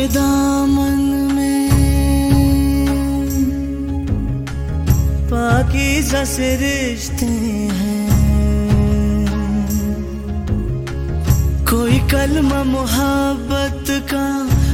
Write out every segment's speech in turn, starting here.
के दामन में पाकीज़ा से रिश्ते हैं, कोई कलमा मोहब्बत का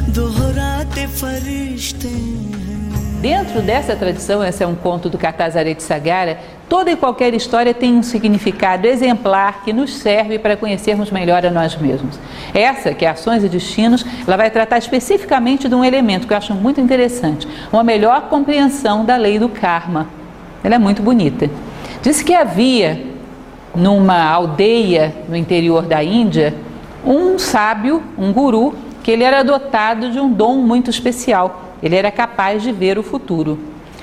दोहराते फरिश्ते हैं. Dentro dessa tradição, esse é um conto do Kartazaré de Sagara, toda e qualquer história tem um significado exemplar que nos serve para conhecermos melhor a nós mesmos. Essa, que é Ações e Destinos, ela vai tratar especificamente de um elemento que eu acho muito interessante, uma melhor compreensão da lei do karma. Ela é muito bonita. Diz que havia, numa aldeia no interior da Índia, um sábio, um guru, que ele era dotado de um dom muito especial. Ele era capaz de ver o futuro.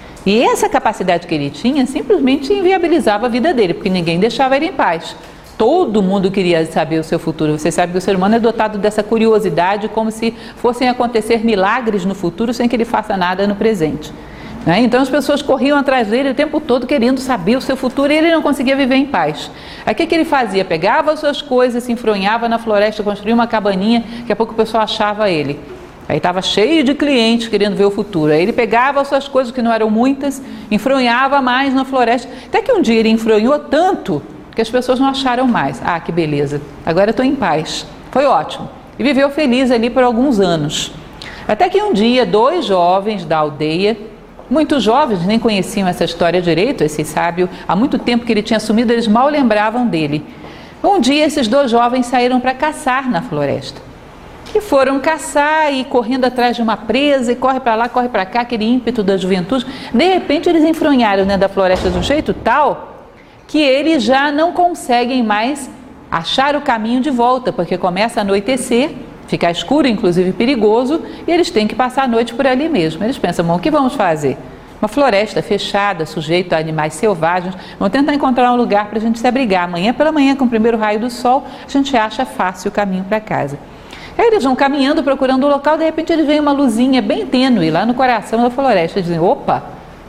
E essa capacidade que ele tinha simplesmente inviabilizava a vida dele, porque ninguém deixava ele em paz. Todo mundo queria saber o seu futuro. Você sabe que o ser humano é dotado dessa curiosidade, como se fossem acontecer milagres no futuro sem que ele faça nada no presente. Então as pessoas corriam atrás dele o tempo todo querendo saber o seu futuro e ele não conseguia viver em paz. Aí o que ele fazia? Pegava as suas coisas, se enfronhava na floresta, construía uma cabaninha, daqui a pouco o pessoal achava ele. Aí estava cheio de clientes querendo ver o futuro. Aí ele pegava as suas coisas, que não eram muitas, enfronhava mais na floresta. Até que um dia ele enfronhou tanto que as pessoas não acharam mais. Ah, que beleza, agora eu estou em paz. Foi ótimo. E viveu feliz ali por alguns anos. Até que um dia, 2 jovens da aldeia, muito jovens, nem conheciam essa história direito, esse sábio, há muito tempo que ele tinha sumido, eles mal lembravam dele. Um dia esses 2 jovens saíram para caçar na floresta. E foram caçar e correndo atrás de uma presa, e corre para lá, corre para cá, aquele ímpeto da juventude. De repente eles enfronharam dentro da floresta de um jeito tal que eles já não conseguem mais achar o caminho de volta, porque começa a anoitecer, fica escuro, inclusive perigoso, e eles têm que passar a noite por ali mesmo. Eles pensam, bom, o que vamos fazer? Uma floresta fechada, sujeita a animais selvagens, vamos tentar encontrar um lugar para a gente se abrigar. Amanhã pela manhã, com o primeiro raio do sol, a gente acha fácil o caminho para casa. Aí eles vão caminhando, procurando o local, de repente eles veem uma luzinha bem tênue lá no coração da floresta. Eles dizem, opa,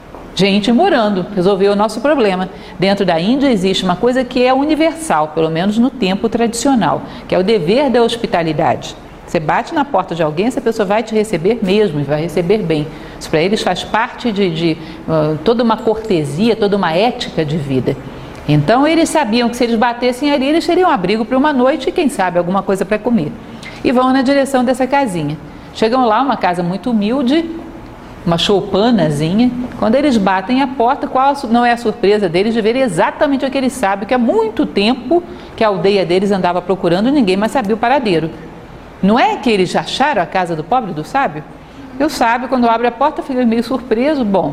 gente morando, resolveu o nosso problema. Dentro da Índia existe uma coisa que é universal, pelo menos no tempo tradicional, que é o dever da hospitalidade. Você bate na porta de alguém, essa pessoa vai te receber mesmo, e vai receber bem. Isso para eles faz parte de toda uma cortesia, toda uma ética de vida. Então eles sabiam que se eles batessem ali, eles teriam abrigo para uma noite e quem sabe alguma coisa para comer. E vão na direção dessa casinha. Chegam lá, uma casa muito humilde, uma choupanazinha. Quando eles batem a porta, qual não é a surpresa deles de ver exatamente aquele sábio que há muito tempo que a aldeia deles andava procurando e ninguém mais sabia o paradeiro. Não é que eles acharam a casa do pobre do sábio? E o sábio, quando abre a porta, fica meio surpreso. Bom,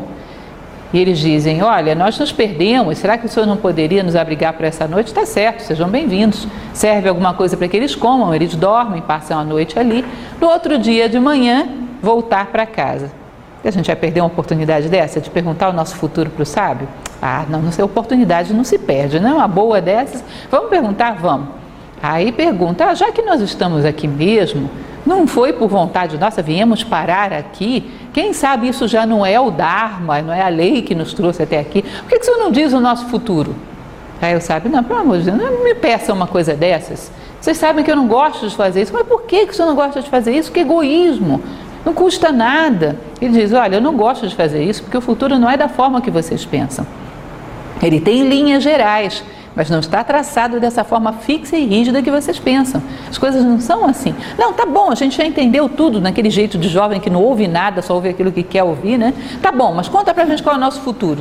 e eles dizem, olha, nós nos perdemos, será que o senhor não poderia nos abrigar para essa noite? Está certo, sejam bem-vindos. Serve alguma coisa para que eles comam, eles dormem, passam a noite ali. No outro dia de manhã, voltar para casa. E a gente vai perder uma oportunidade dessa, de perguntar o nosso futuro para o sábio? Ah, não sei, oportunidade não se perde, não é uma boa dessas? Vamos perguntar? Vamos. Aí pergunta, já que nós estamos aqui mesmo, não foi por vontade nossa, viemos parar aqui, quem sabe isso já não é o Dharma, não é a lei que nos trouxe até aqui, por que o senhor não diz o nosso futuro? Aí eu sábio, não, pelo amor de Deus, não me peça uma coisa dessas, vocês sabem que eu não gosto de fazer isso, mas por que o senhor não gosta de fazer isso? Que egoísmo, não custa nada. Ele diz, olha, eu não gosto de fazer isso porque o futuro não é da forma que vocês pensam, ele tem linhas gerais, mas não está traçado dessa forma fixa e rígida que vocês pensam. As coisas não são assim. Não, tá bom, a gente já entendeu tudo naquele jeito de jovem que não ouve nada, só ouve aquilo que quer ouvir, né? Tá bom, mas conta pra gente qual é o nosso futuro.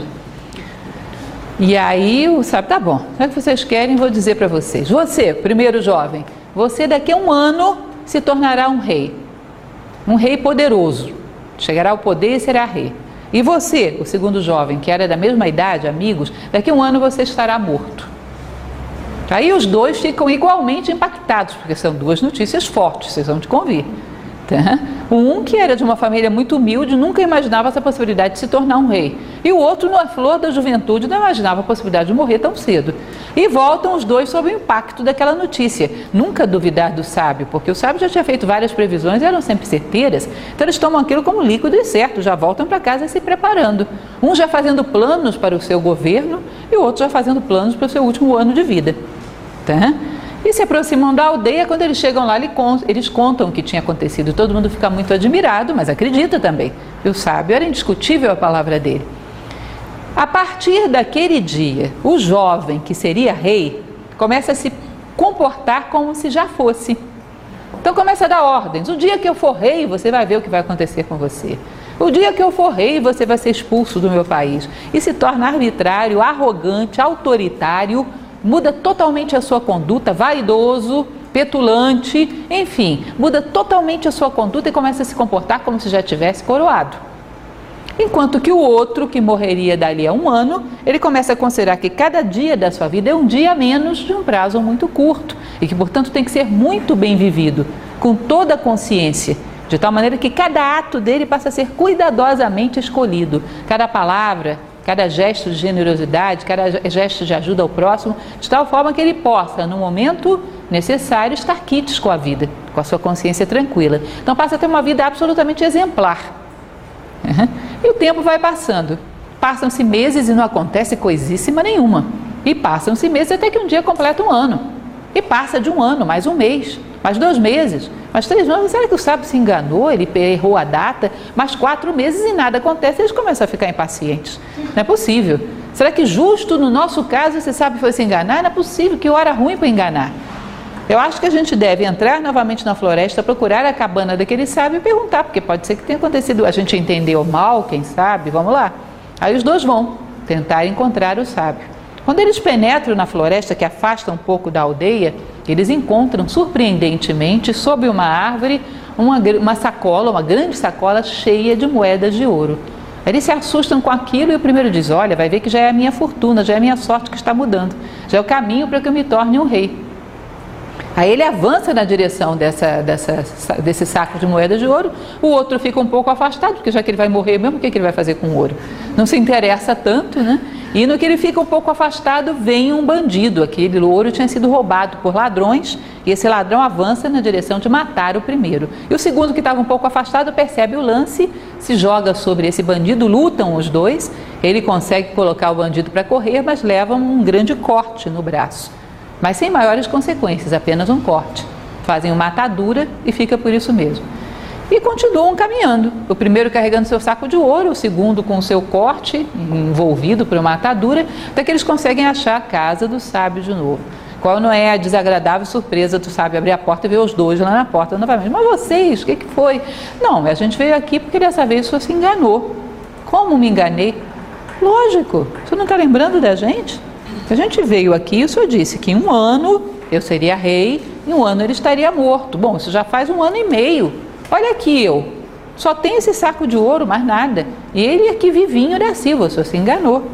E aí, sabe, tá bom, já que vocês querem, vou dizer para vocês. Você, primeiro jovem, você daqui a 1 ano se tornará um rei poderoso. Chegará ao poder e será rei. E você, o segundo jovem, que era da mesma idade, amigos, daqui a 1 ano você estará morto. Aí os 2 ficam igualmente impactados, porque são 2 notícias fortes, vocês vão te convir. Tá? Um que era de uma família muito humilde, nunca imaginava essa possibilidade de se tornar um rei. E o outro, na flor da juventude, não imaginava a possibilidade de morrer tão cedo. E voltam os 2 sob o impacto daquela notícia. Nunca duvidar do sábio, porque o sábio já tinha feito várias previsões e eram sempre certeiras. Então eles tomam aquilo como líquido e certo, já voltam para casa se preparando. Um já fazendo planos para o seu governo e o outro já fazendo planos para o seu último ano de vida. Tá? E se aproximam da aldeia. Quando eles chegam lá, eles contam o que tinha acontecido. Todo mundo fica muito admirado, mas acredita também. E o sábio, era indiscutível a palavra dele. A partir daquele dia, o jovem que seria rei começa a se comportar como se já fosse. Então começa a dar ordens. O dia que eu for rei, você vai ver o que vai acontecer com você. O dia que eu for rei, você vai ser expulso do meu país. E se torna arbitrário, arrogante, autoritário, muda totalmente a sua conduta, vaidoso, petulante, enfim, muda totalmente a sua conduta e começa a se comportar como se já tivesse coroado. Enquanto que o outro, que morreria dali a 1 ano, ele começa a considerar que cada dia da sua vida é um dia a menos de um prazo muito curto e que, portanto, tem que ser muito bem vivido, com toda a consciência, de tal maneira que cada ato dele passa a ser cuidadosamente escolhido, cada palavra, cada gesto de generosidade, cada gesto de ajuda ao próximo, de tal forma que ele possa, no momento necessário, estar quites com a vida, com a sua consciência tranquila. Então passa a ter uma vida absolutamente exemplar. E o tempo vai passando. Passam-se meses e não acontece coisíssima nenhuma. E passam-se meses até que um dia completa 1 ano. E passa de 1 ano, mais 1 mês, mais 2 meses, mais 3 anos. Será que o sábio se enganou? Ele errou a data? Mais 4 meses e nada acontece. Eles começam a ficar impacientes. Não é possível. Será que justo no nosso caso esse sábio foi se enganar? Não é possível. Que hora ruim para enganar. Eu acho que a gente deve entrar novamente na floresta, procurar a cabana daquele sábio e perguntar, porque pode ser que tenha acontecido, a gente entendeu mal, quem sabe, vamos lá. Aí os dois vão tentar encontrar o sábio. Quando eles penetram na floresta, que afasta um pouco da aldeia, eles encontram, surpreendentemente, sob uma árvore, uma sacola, uma grande sacola cheia de moedas de ouro. Eles se assustam com aquilo e o primeiro diz, olha, vai ver que já é a minha fortuna, já é a minha sorte que está mudando, já é o caminho para que eu me torne um rei. Aí ele avança na direção desse saco de moedas de ouro, o outro fica um pouco afastado, porque já que ele vai morrer mesmo, o que ele vai fazer com o ouro? Não se interessa tanto, né? E no que ele fica um pouco afastado, vem um bandido. Aquele ouro tinha sido roubado por ladrões, e esse ladrão avança na direção de matar o primeiro. E o segundo, que estava um pouco afastado, percebe o lance, se joga sobre esse bandido, lutam os dois, ele consegue colocar o bandido para correr, mas leva um grande corte no braço. Mas sem maiores consequências, apenas um corte. Fazem uma atadura e fica por isso mesmo. E continuam caminhando. O primeiro carregando seu saco de ouro, o segundo com o seu corte, envolvido por uma atadura, até que eles conseguem achar a casa do sábio de novo. Qual não é a desagradável surpresa do sábio abrir a porta e ver os dois lá na porta novamente. Mas vocês, o que foi? Não, a gente veio aqui porque dessa vez o senhor se enganou. Como me enganei? Lógico, você não está lembrando da gente? A gente veio aqui e o senhor disse que em 1 ano eu seria rei, em 1 ano ele estaria morto. Bom, isso já faz 1 ano e meio. Olha aqui, eu só tenho esse saco de ouro, mais nada. E ele aqui vivinho da Silva, o senhor se enganou.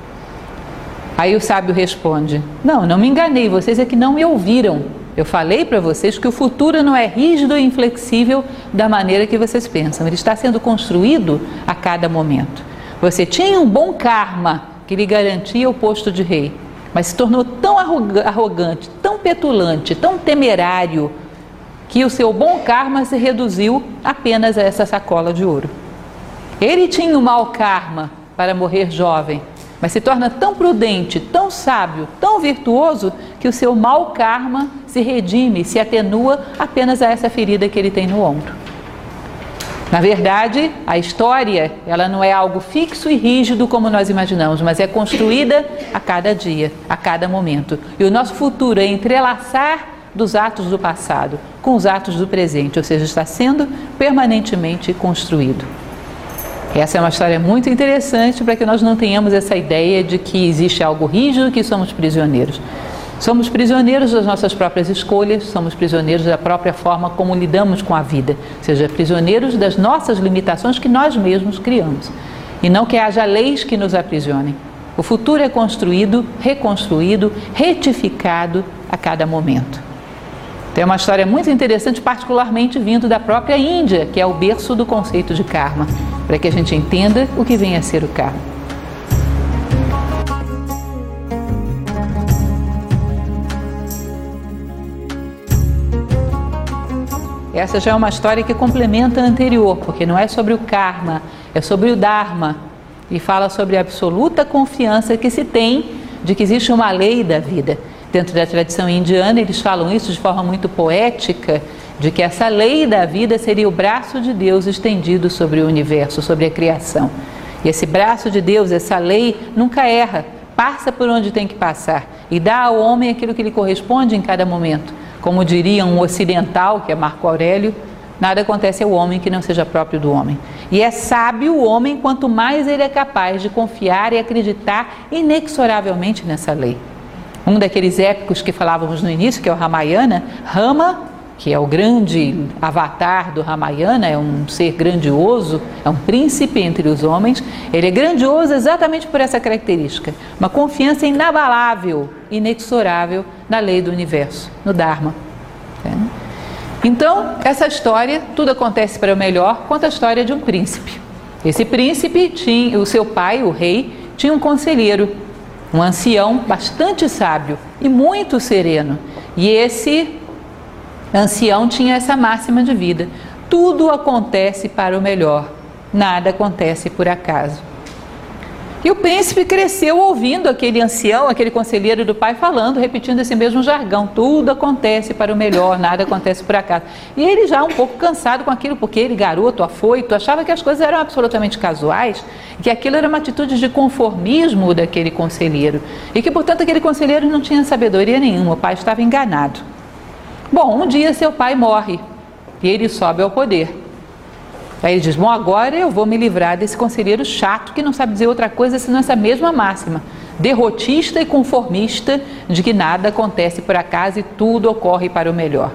Aí o sábio responde, não me enganei, vocês é que não me ouviram. Eu falei para vocês que o futuro não é rígido e inflexível da maneira que vocês pensam. Ele está sendo construído a cada momento. Você tinha um bom karma que lhe garantia o posto de rei, mas se tornou tão arrogante, tão petulante, tão temerário, que o seu bom karma se reduziu apenas a essa sacola de ouro. Ele tinha um mau karma para morrer jovem, mas se torna tão prudente, tão sábio, tão virtuoso, que o seu mau karma se redime, se atenua apenas a essa ferida que ele tem no ombro. Na verdade, a história, ela não é algo fixo e rígido como nós imaginamos, mas é construída a cada dia, a cada momento. E o nosso futuro é entrelaçar dos atos do passado com os atos do presente, ou seja, está sendo permanentemente construído. Essa é uma história muito interessante para que nós não tenhamos essa ideia de que existe algo rígido, que somos prisioneiros. Somos prisioneiros das nossas próprias escolhas, somos prisioneiros da própria forma como lidamos com a vida, ou seja, prisioneiros das nossas limitações que nós mesmos criamos. E não que haja leis que nos aprisionem. O futuro é construído, reconstruído, retificado a cada momento. Então, é uma história muito interessante, particularmente vindo da própria Índia, que é o berço do conceito de karma, para que a gente entenda o que vem a ser o karma. Essa já é uma história que complementa a anterior, porque não é sobre o karma, é sobre o dharma, e fala sobre a absoluta confiança que se tem de que existe uma lei da vida, Dentro da tradição indiana, eles falam isso de forma muito poética, de que essa lei da vida seria o braço de Deus estendido sobre o universo, sobre a criação. E esse braço de Deus, essa lei, nunca erra, passa por onde tem que passar e dá ao homem aquilo que lhe corresponde em cada momento. Como diria um ocidental, que é Marco Aurélio, nada acontece ao homem que não seja próprio do homem. E é sábio o homem quanto mais ele é capaz de confiar e acreditar inexoravelmente nessa lei. Um daqueles épicos que falávamos no início, que é o Ramayana, Rama, que é o grande avatar do Ramayana, é um ser grandioso, é um príncipe entre os homens. Ele é grandioso exatamente por essa característica, uma confiança inabalável, inexorável na lei do universo, no Dharma. Então, essa história, tudo acontece para o melhor, conta a história de um príncipe. Esse príncipe tinha, o seu pai, o rei, tinha um conselheiro, um ancião bastante sábio e muito sereno. E esse ancião tinha essa máxima de vida: tudo acontece para o melhor, nada acontece por acaso. E o príncipe cresceu ouvindo aquele ancião, aquele conselheiro do pai falando, repetindo esse mesmo jargão: tudo acontece para o melhor, nada acontece por acaso. E ele já um pouco cansado com aquilo, porque ele, garoto, afoito, achava que as coisas eram absolutamente casuais, que aquilo era uma atitude de conformismo daquele conselheiro, e que, portanto, aquele conselheiro não tinha sabedoria nenhuma, o pai estava enganado. Bom, um dia seu pai morre e ele sobe ao poder. Aí ele diz: bom, agora eu vou me livrar desse conselheiro chato que não sabe dizer outra coisa senão essa mesma máxima, derrotista e conformista, de que nada acontece por acaso e tudo ocorre para o melhor.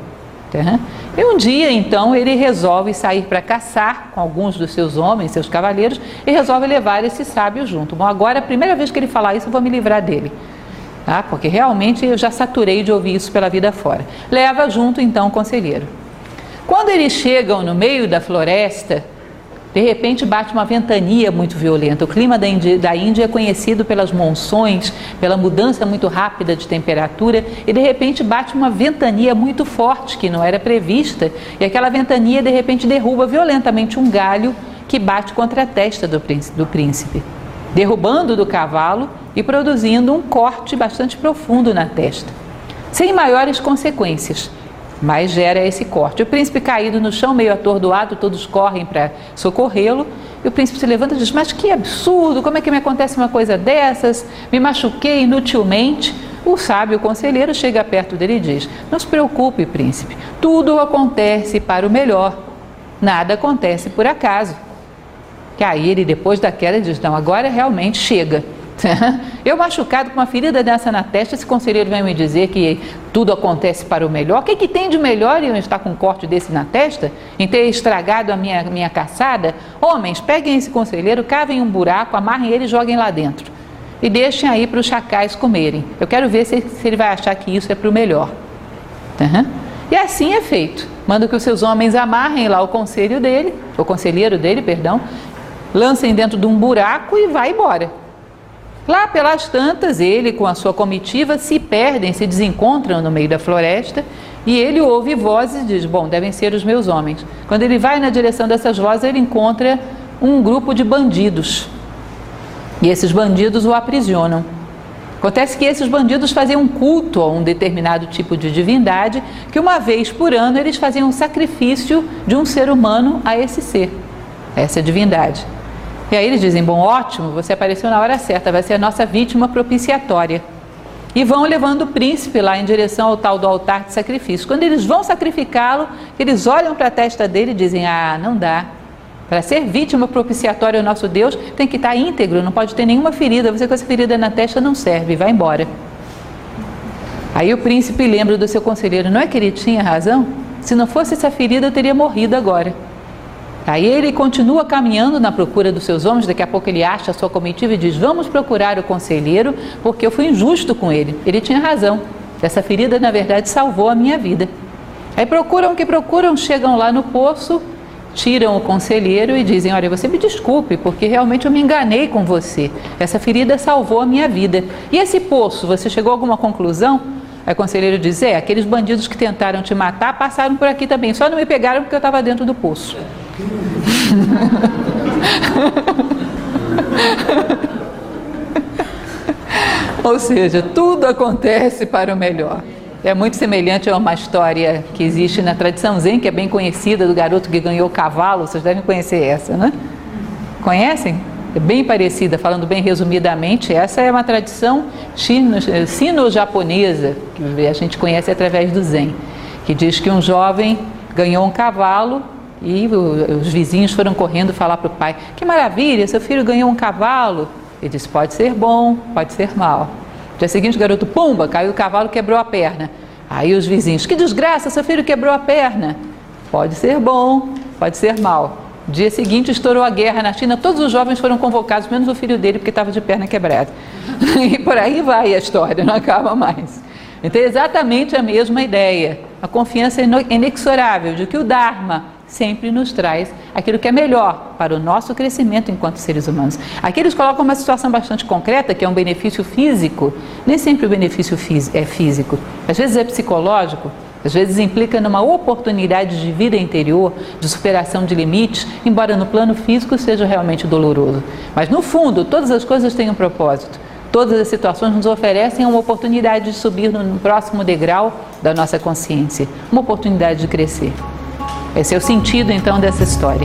E um dia, então, ele resolve sair para caçar com alguns dos seus homens, seus cavaleiros, e resolve levar esse sábio junto. Bom, agora, a primeira vez que ele falar isso, eu vou me livrar dele. Porque realmente eu já saturei de ouvir isso pela vida fora. Leva junto então o conselheiro. Quando eles chegam no meio da floresta, de repente bate uma ventania muito violenta. O clima da Índia é conhecido pelas monções, pela mudança muito rápida de temperatura, e de repente bate uma ventania muito forte que não era prevista, e aquela ventania de repente derruba violentamente um galho que bate contra a testa do príncipe, derrubando do cavalo e produzindo um corte bastante profundo na testa, sem maiores consequências, mas gera esse corte. O príncipe caído no chão, meio atordoado, todos correm para socorrê-lo, e o príncipe se levanta e diz: mas que absurdo, como é que me acontece uma coisa dessas? Me machuquei inutilmente. O sábio conselheiro chega perto dele e diz: não se preocupe, príncipe, tudo acontece para o melhor, nada acontece por acaso. Que aí ele, depois da queda, diz: não, agora realmente chega. Eu machucado com uma ferida dessa na testa, esse conselheiro vem me dizer que tudo acontece para o melhor. O que tem de melhor em eu estar com um corte desse na testa, em ter estragado a minha caçada? Homens, peguem esse conselheiro, cavem um buraco, amarrem ele e joguem lá dentro e deixem aí para os chacais comerem. Eu quero ver se ele vai achar que isso é para o melhor. E assim é feito. Manda que os seus homens amarrem lá o conselheiro dele, lancem dentro de um buraco e vai embora. Lá pelas tantas, ele com a sua comitiva se perdem, se desencontram no meio da floresta, e ele ouve vozes e diz: bom, devem ser os meus homens. Quando ele vai na direção dessas vozes, ele encontra um grupo de bandidos, e esses bandidos o aprisionam. Acontece que esses bandidos faziam um culto a um determinado tipo de divindade, que uma vez por ano eles faziam um sacrifício de um ser humano a esse ser, a essa divindade. E aí eles dizem: bom, ótimo, você apareceu na hora certa, vai ser a nossa vítima propiciatória. E vão levando o príncipe lá em direção ao tal do altar de sacrifício. Quando eles vão sacrificá-lo, eles olham para a testa dele e dizem: ah, não dá. Para ser vítima propiciatória ao nosso Deus, tem que estar íntegro, não pode ter nenhuma ferida. Você com essa ferida na testa não serve, vai embora. Aí o príncipe lembra do seu conselheiro: não é que ele tinha razão? Se não fosse essa ferida, eu teria morrido agora. Aí ele continua caminhando na procura dos seus homens. Daqui a pouco ele acha a sua comitiva e diz: vamos procurar o conselheiro, porque eu fui injusto com ele. Ele tinha razão, essa ferida na verdade salvou a minha vida. Aí procuram, chegam lá no poço, tiram o conselheiro e dizem: olha, você me desculpe, porque realmente eu me enganei com você, essa ferida salvou a minha vida. E esse poço, você chegou a alguma conclusão? Aí o conselheiro diz: aqueles bandidos que tentaram te matar passaram por aqui também, só não me pegaram porque eu estava dentro do poço. Ou seja, tudo acontece para o melhor. É muito semelhante a uma história que existe na tradição Zen, que é bem conhecida, do garoto que ganhou o cavalo. Vocês devem conhecer essa, né? Conhecem? É bem parecida, falando bem resumidamente. Essa é uma tradição sino-japonesa, que a gente conhece através do Zen, que diz que um jovem ganhou um cavalo e os vizinhos foram correndo falar para o pai: que maravilha, seu filho ganhou um cavalo. Ele disse: pode ser bom, pode ser mal. No dia seguinte, o garoto, pumba, caiu o cavalo, quebrou a perna. Aí os vizinhos: que desgraça, seu filho quebrou a perna. Pode ser bom, pode ser mal. No dia seguinte, estourou a guerra na China, todos os jovens foram convocados, menos o filho dele, porque estava de perna quebrada. E por aí vai a história, não acaba mais. Então é exatamente a mesma ideia. A confiança inexorável de que o Dharma sempre nos traz aquilo que é melhor para o nosso crescimento enquanto seres humanos. Aqui eles colocam uma situação bastante concreta, que é um benefício físico. Nem sempre o benefício é físico, às vezes é psicológico, às vezes implica numa oportunidade de vida interior, de superação de limites, embora no plano físico seja realmente doloroso. Mas no fundo, todas as coisas têm um propósito. Todas as situações nos oferecem uma oportunidade de subir no próximo degrau da nossa consciência, uma oportunidade de crescer. Esse é o sentido, então, dessa história.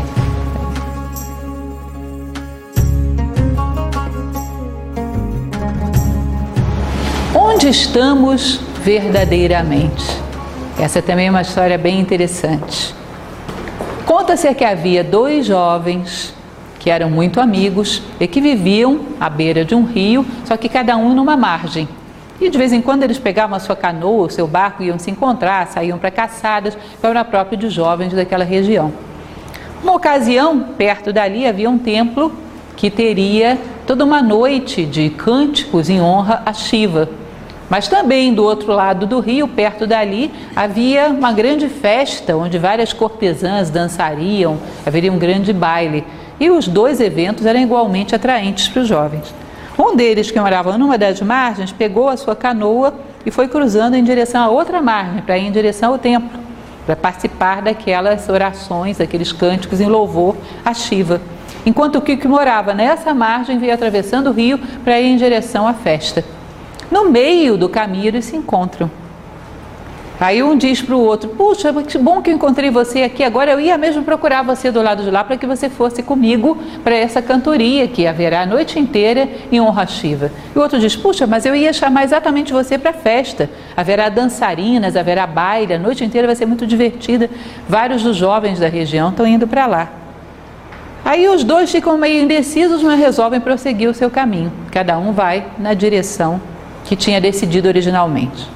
Onde estamos verdadeiramente? Essa também é uma história bem interessante. Conta-se que havia dois jovens que eram muito amigos e que viviam à beira de um rio, só que cada um numa margem. E de vez em quando eles pegavam a sua canoa, o seu barco, iam se encontrar, saíam para caçadas, que era próprio de jovens daquela região. Uma ocasião, perto dali, havia um templo que teria toda uma noite de cânticos em honra a Shiva. Mas também do outro lado do rio, perto dali, havia uma grande festa, onde várias cortesãs dançariam, haveria um grande baile. E os dois eventos eram igualmente atraentes para os jovens. Um deles, que morava numa das margens, pegou a sua canoa e foi cruzando em direção à outra margem, para ir em direção ao templo, para participar daquelas orações, daqueles cânticos em louvor a Shiva. Enquanto o que morava nessa margem veio atravessando o rio para ir em direção à festa. No meio do caminho eles se encontram. Aí um diz para o outro: puxa, que bom que eu encontrei você aqui, agora eu ia mesmo procurar você do lado de lá para que você fosse comigo para essa cantoria que haverá a noite inteira em honra a Shiva. E o outro diz: puxa, mas eu ia chamar exatamente você para a festa, haverá dançarinas, haverá baile, a noite inteira vai ser muito divertida, vários dos jovens da região estão indo para lá. Aí os dois ficam meio indecisos, mas resolvem prosseguir o seu caminho, cada um vai na direção que tinha decidido originalmente.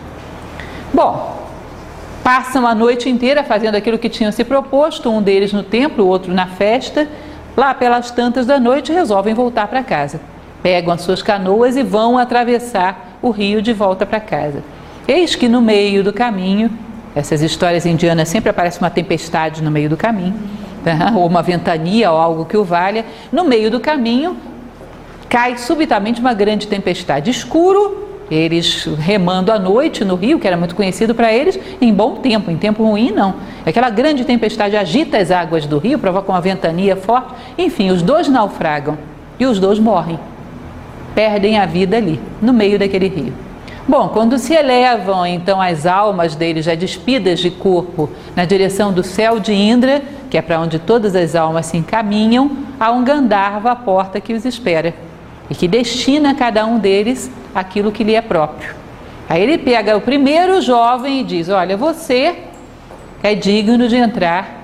Bom, passam a noite inteira fazendo aquilo que tinham se proposto, um deles no templo, o outro na festa. Lá pelas tantas da noite resolvem voltar para casa. Pegam as suas canoas e vão atravessar o rio de volta para casa. Eis que no meio do caminho, essas histórias indianas sempre aparece uma tempestade no meio do caminho, tá? Ou uma ventania ou algo que o valha. No meio do caminho cai subitamente uma grande tempestade, escuro. Eles remando à noite no rio, que era muito conhecido para eles, em bom tempo, em tempo ruim não. Aquela grande tempestade agita as águas do rio, provoca uma ventania forte. Enfim, os dois naufragam e os dois morrem. Perdem a vida ali, no meio daquele rio. Bom, quando se elevam então as almas deles já despidas de corpo na direção do céu de Indra, que é para onde todas as almas se encaminham, há um Gandharva à porta que os espera e que destina a cada um deles aquilo que lhe é próprio. Aí ele pega o primeiro jovem e diz: olha, você é digno de entrar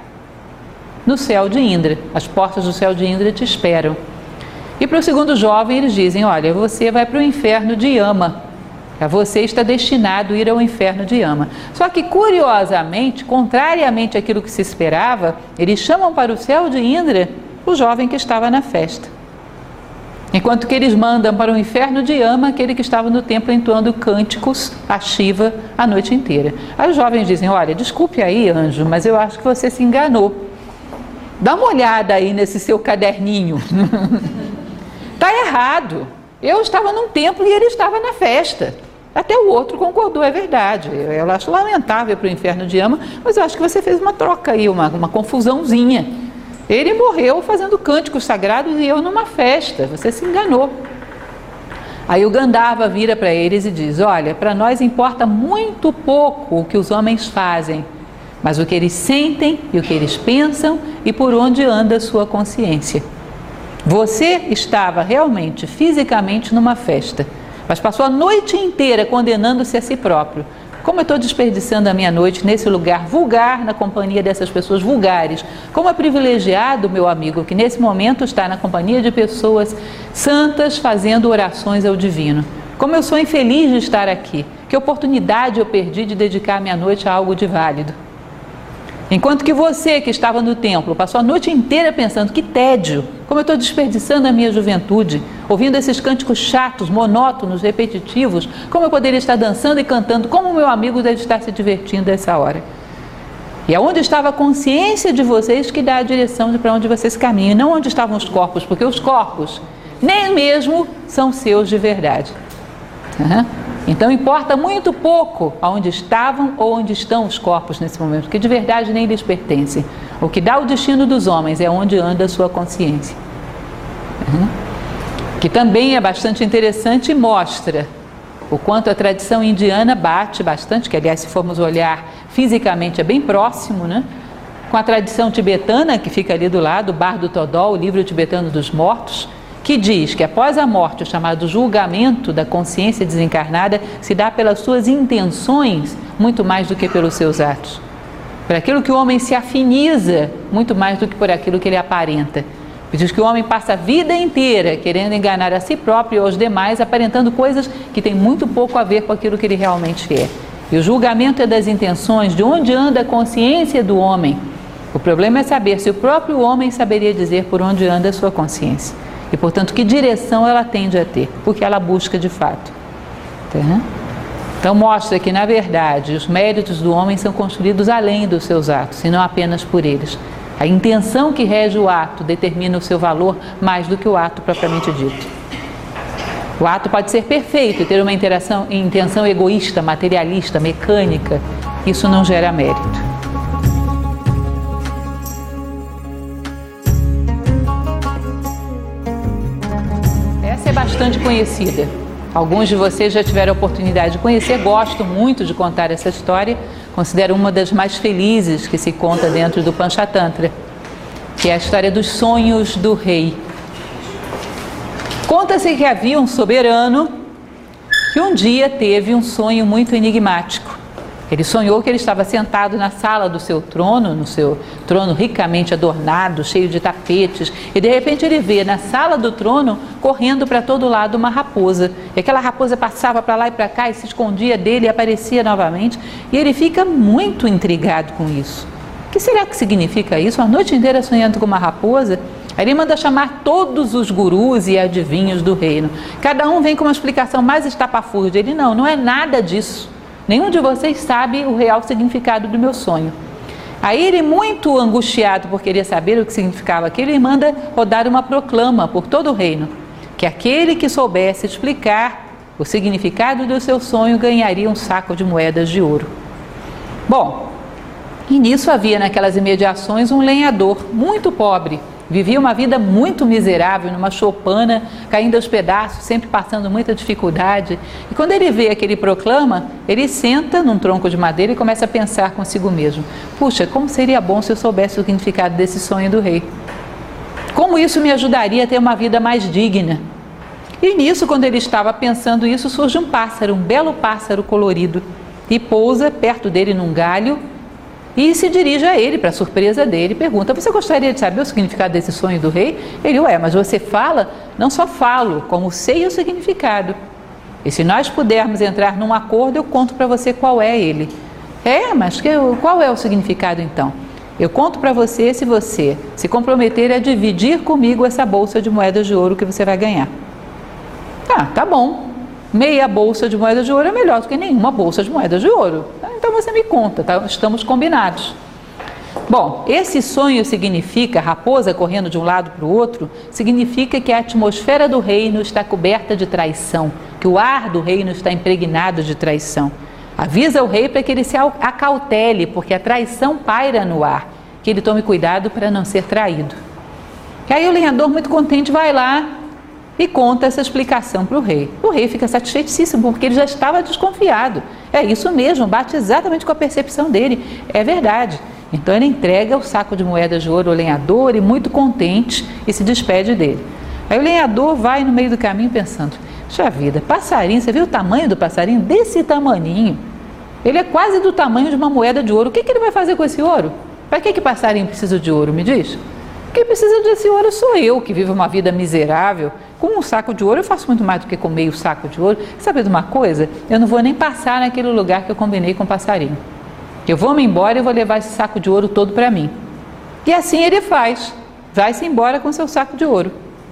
no céu de Indra, as portas do céu de Indra te esperam. E para o segundo jovem eles dizem: olha, você vai para o inferno de Yama, você está destinado a ir ao inferno de Yama. Só que curiosamente, contrariamente àquilo que se esperava, eles chamam para o céu de Indra o jovem que estava na festa, enquanto que eles mandam para o inferno de Yama aquele que estava no templo entoando cânticos a Shiva a noite inteira. Aí os jovens dizem: olha, desculpe aí, anjo, mas eu acho que você se enganou. Dá uma olhada aí nesse seu caderninho. Está errado. Eu estava num templo e ele estava na festa. Até o outro concordou, é verdade. Eu acho lamentável para o inferno de Yama, mas eu acho que você fez uma troca aí, uma confusãozinha. Ele morreu fazendo cânticos sagrados e eu numa festa, você se enganou. Aí o Gandharva vira para eles e diz: olha, para nós importa muito pouco o que os homens fazem, mas o que eles sentem e o que eles pensam e por onde anda a sua consciência. Você estava realmente, fisicamente, numa festa, mas passou a noite inteira condenando-se a si próprio. Como eu estou desperdiçando a minha noite nesse lugar vulgar, na companhia dessas pessoas vulgares? Como é privilegiado, meu amigo, que nesse momento está na companhia de pessoas santas fazendo orações ao divino. Como eu sou infeliz de estar aqui. Que oportunidade eu perdi de dedicar minha noite a algo de válido. Enquanto que você, que estava no templo, passou a noite inteira pensando: que tédio, como eu estou desperdiçando a minha juventude, ouvindo esses cânticos chatos, monótonos, repetitivos, como eu poderia estar dançando e cantando, como o meu amigo deve estar se divertindo nessa hora. E aonde estava a consciência de vocês que dá a direção de para onde vocês caminham, e não onde estavam os corpos, porque os corpos nem mesmo são seus de verdade. Então importa muito pouco aonde estavam ou onde estão os corpos nesse momento, porque de verdade nem lhes pertencem. O que dá o destino dos homens é onde anda a sua consciência. Que também é bastante interessante e mostra o quanto a tradição indiana bate bastante, que aliás, se formos olhar fisicamente é bem próximo, né? Com a tradição tibetana, que fica ali do lado, o Bardo Thodol, o livro tibetano dos mortos, que diz que após a morte, o chamado julgamento da consciência desencarnada se dá pelas suas intenções muito mais do que pelos seus atos. Por aquilo que o homem se afiniza muito mais do que por aquilo que ele aparenta. Diz que o homem passa a vida inteira querendo enganar a si próprio e aos demais, aparentando coisas que têm muito pouco a ver com aquilo que ele realmente é. E o julgamento é das intenções, de onde anda a consciência do homem. O problema é saber se o próprio homem saberia dizer por onde anda a sua consciência. E, portanto, que direção ela tende a ter, porque ela busca de fato. Então mostra que, na verdade, os méritos do homem são construídos além dos seus atos, e não apenas por eles. A intenção que rege o ato determina o seu valor mais do que o ato propriamente dito. O ato pode ser perfeito e ter uma intenção egoísta, materialista, mecânica. Isso não gera mérito. Essa é bastante conhecida. Alguns de vocês já tiveram a oportunidade de conhecer. Gosto muito de contar essa história. Considero uma das mais felizes que se conta dentro do Panchatantra, que é a história dos sonhos do rei. Conta-se que havia um soberano que um dia teve um sonho muito enigmático. Ele sonhou que ele estava sentado na sala do seu trono, no seu trono ricamente adornado, cheio de tapetes, e de repente ele vê na sala do trono, correndo para todo lado, uma raposa. E aquela raposa passava para lá e para cá e se escondia dele e aparecia novamente, e ele fica muito intrigado com isso. O que será que significa isso? A noite inteira sonhando com uma raposa? Aí ele manda chamar todos os gurus e adivinhos do reino. Cada um vem com uma explicação mais estapafúrdia. Ele: não é nada disso. Nenhum de vocês sabe o real significado do meu sonho. Aí ele, muito angustiado por querer saber o que significava aquilo, ele manda rodar uma proclama por todo o reino, que aquele que soubesse explicar o significado do seu sonho ganharia um saco de moedas de ouro. Bom, e nisso havia naquelas imediações um lenhador muito pobre. Vivia uma vida muito miserável, numa choupana, caindo aos pedaços, sempre passando muita dificuldade. E quando ele vê aquele proclama, ele senta num tronco de madeira e começa a pensar consigo mesmo: puxa, como seria bom se eu soubesse o significado desse sonho do rei. Como isso me ajudaria a ter uma vida mais digna. E nisso, quando ele estava pensando isso, surge um pássaro, um belo pássaro colorido, e pousa perto dele num galho, e se dirige a ele, para surpresa dele, pergunta: você gostaria de saber o significado desse sonho do rei? Ele: mas você fala? Não só falo, como sei o significado. E se nós pudermos entrar num acordo, eu conto para você qual é ele. Mas qual é o significado então? Eu conto para você se você se comprometer a dividir comigo essa bolsa de moedas de ouro que você vai ganhar. Tá bom. Meia bolsa de moedas de ouro é melhor do que nenhuma bolsa de moedas de ouro. Então você me conta, tá? Estamos combinados. Bom, esse sonho significa, a raposa correndo de um lado para o outro, significa que a atmosfera do reino está coberta de traição, que o ar do reino está impregnado de traição. Avisa o rei para que ele se acautele, porque a traição paira no ar, que ele tome cuidado para não ser traído. E aí o lenhador, muito contente, vai lá e conta essa explicação para o rei. O rei fica satisfeitíssimo, porque ele já estava desconfiado. É isso mesmo, bate exatamente com a percepção dele. É verdade. Então ele entrega o saco de moedas de ouro ao lenhador e, muito contente, e se despede dele. Aí o lenhador vai no meio do caminho pensando: puxa vida, passarinho, você viu o tamanho do passarinho? Desse tamaninho. Ele é quase do tamanho de uma moeda de ouro. O que ele vai fazer com esse ouro? Para que passarinho precisa de ouro, me diz? Quem precisa desse ouro sou eu, que vivo uma vida miserável. Com um saco de ouro eu faço muito mais do que com meio saco de ouro. Sabe de uma coisa? Eu não vou nem passar naquele lugar que eu combinei com o passarinho. Eu vou me embora e vou levar esse saco de ouro todo para mim. E assim ele faz. Vai-se embora com seu saco de ouro.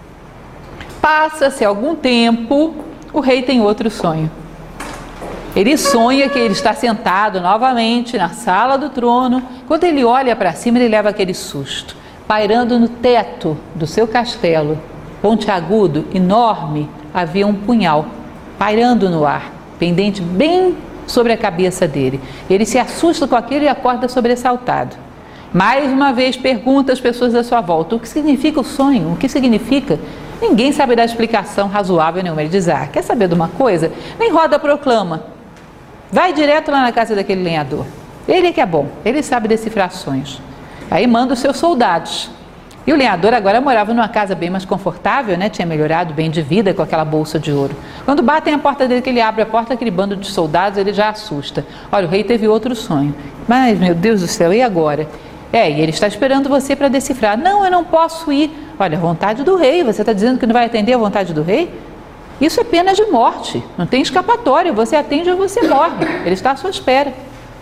Passa-se algum tempo, o rei tem outro sonho. Ele sonha que ele está sentado novamente na sala do trono. Quando ele olha para cima, ele leva aquele susto. Pairando no teto do seu castelo, pontiagudo, enorme, havia um punhal, pairando no ar, pendente bem sobre a cabeça dele. Ele se assusta com aquilo e acorda sobressaltado. Mais uma vez pergunta às pessoas à sua volta: o que significa o sonho? O que significa? Ninguém sabe dar explicação razoável nenhuma. Ele diz: quer saber de uma coisa? Nem roda proclama. Vai direto lá na casa daquele lenhador. Ele é que é bom, ele sabe decifrar sonhos. Aí manda os seus soldados. E o lenhador agora morava numa casa bem mais confortável, né? Tinha melhorado bem de vida com aquela bolsa de ouro. Quando batem a porta dele, que ele abre a porta, aquele bando de soldados, ele já assusta. Olha, o rei teve outro sonho. Mas, meu Deus do céu, e agora? E ele está esperando você para decifrar. Não, eu não posso ir. Olha, a vontade do rei. Você está dizendo que não vai atender a vontade do rei? Isso é pena de morte. Não tem escapatória. Você atende ou você morre. Ele está à sua espera.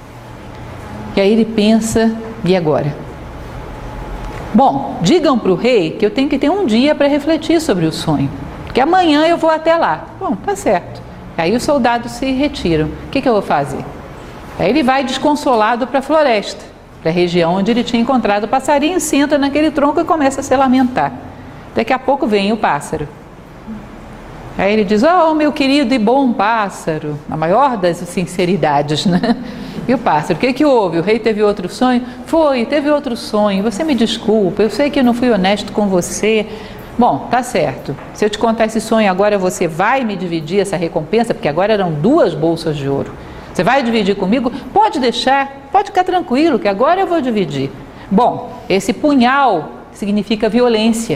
E aí ele pensa: e agora? Bom, digam para o rei que eu tenho que ter um dia para refletir sobre o sonho, que amanhã eu vou até lá. Bom, tá certo. Aí os soldados se retiram. O que eu vou fazer? Aí ele vai desconsolado para a floresta, para a região onde ele tinha encontrado o passarinho, senta naquele tronco e começa a se lamentar. Daqui a pouco vem o pássaro. Aí ele diz: oh, meu querido e bom pássaro, a maior das sinceridades, né? E o pássaro: o que houve? O rei teve outro sonho? Foi, teve outro sonho. Você me desculpa, eu sei que eu não fui honesto com você. Bom, tá certo. Se eu te contar esse sonho agora, você vai me dividir essa recompensa? Porque agora eram 2 bolsas de ouro. Você vai dividir comigo? Pode deixar, pode ficar tranquilo, que agora eu vou dividir. Bom, esse punhal significa violência.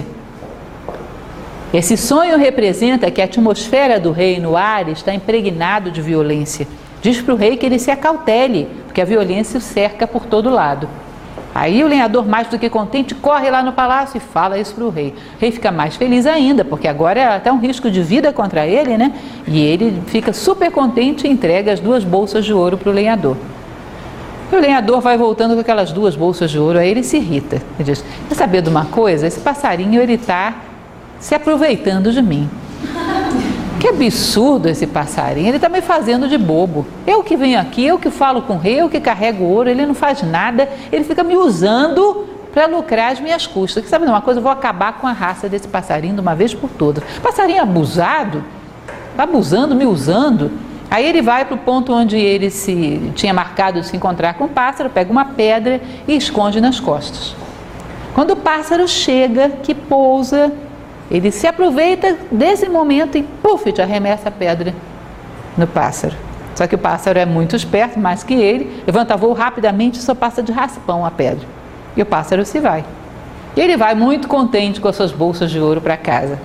Esse sonho representa que a atmosfera do rei no ar está impregnado de violência. Diz para o rei que ele se acautele, porque a violência o cerca por todo lado. Aí o lenhador, mais do que contente, corre lá no palácio e fala isso para o rei. O rei fica mais feliz ainda, porque agora é até um risco de vida contra ele, né? E ele fica super contente e entrega as 2 bolsas de ouro para o lenhador. E o lenhador vai voltando com aquelas 2 bolsas de ouro, aí ele se irrita. Ele diz: quer saber de uma coisa? Esse passarinho, ele está se aproveitando de mim. Que absurdo esse passarinho, ele está me fazendo de bobo. Eu que venho aqui, eu que falo com o rei, eu que carrego o ouro, ele não faz nada, ele fica me usando para lucrar as minhas custas. Que sabe de uma coisa? Eu vou acabar com a raça desse passarinho de uma vez por todas. Passarinho abusado, abusando, me usando. Aí ele vai para o ponto onde ele tinha marcado de se encontrar com o pássaro, pega uma pedra e esconde nas costas. Quando o pássaro chega, que pousa, ele se aproveita desse momento e, puf, te arremessa a pedra no pássaro. Só que o pássaro é muito esperto, mais que ele, levanta voo rapidamente e só passa de raspão a pedra. E o pássaro se vai. E ele vai muito contente com as suas bolsas de ouro para casa.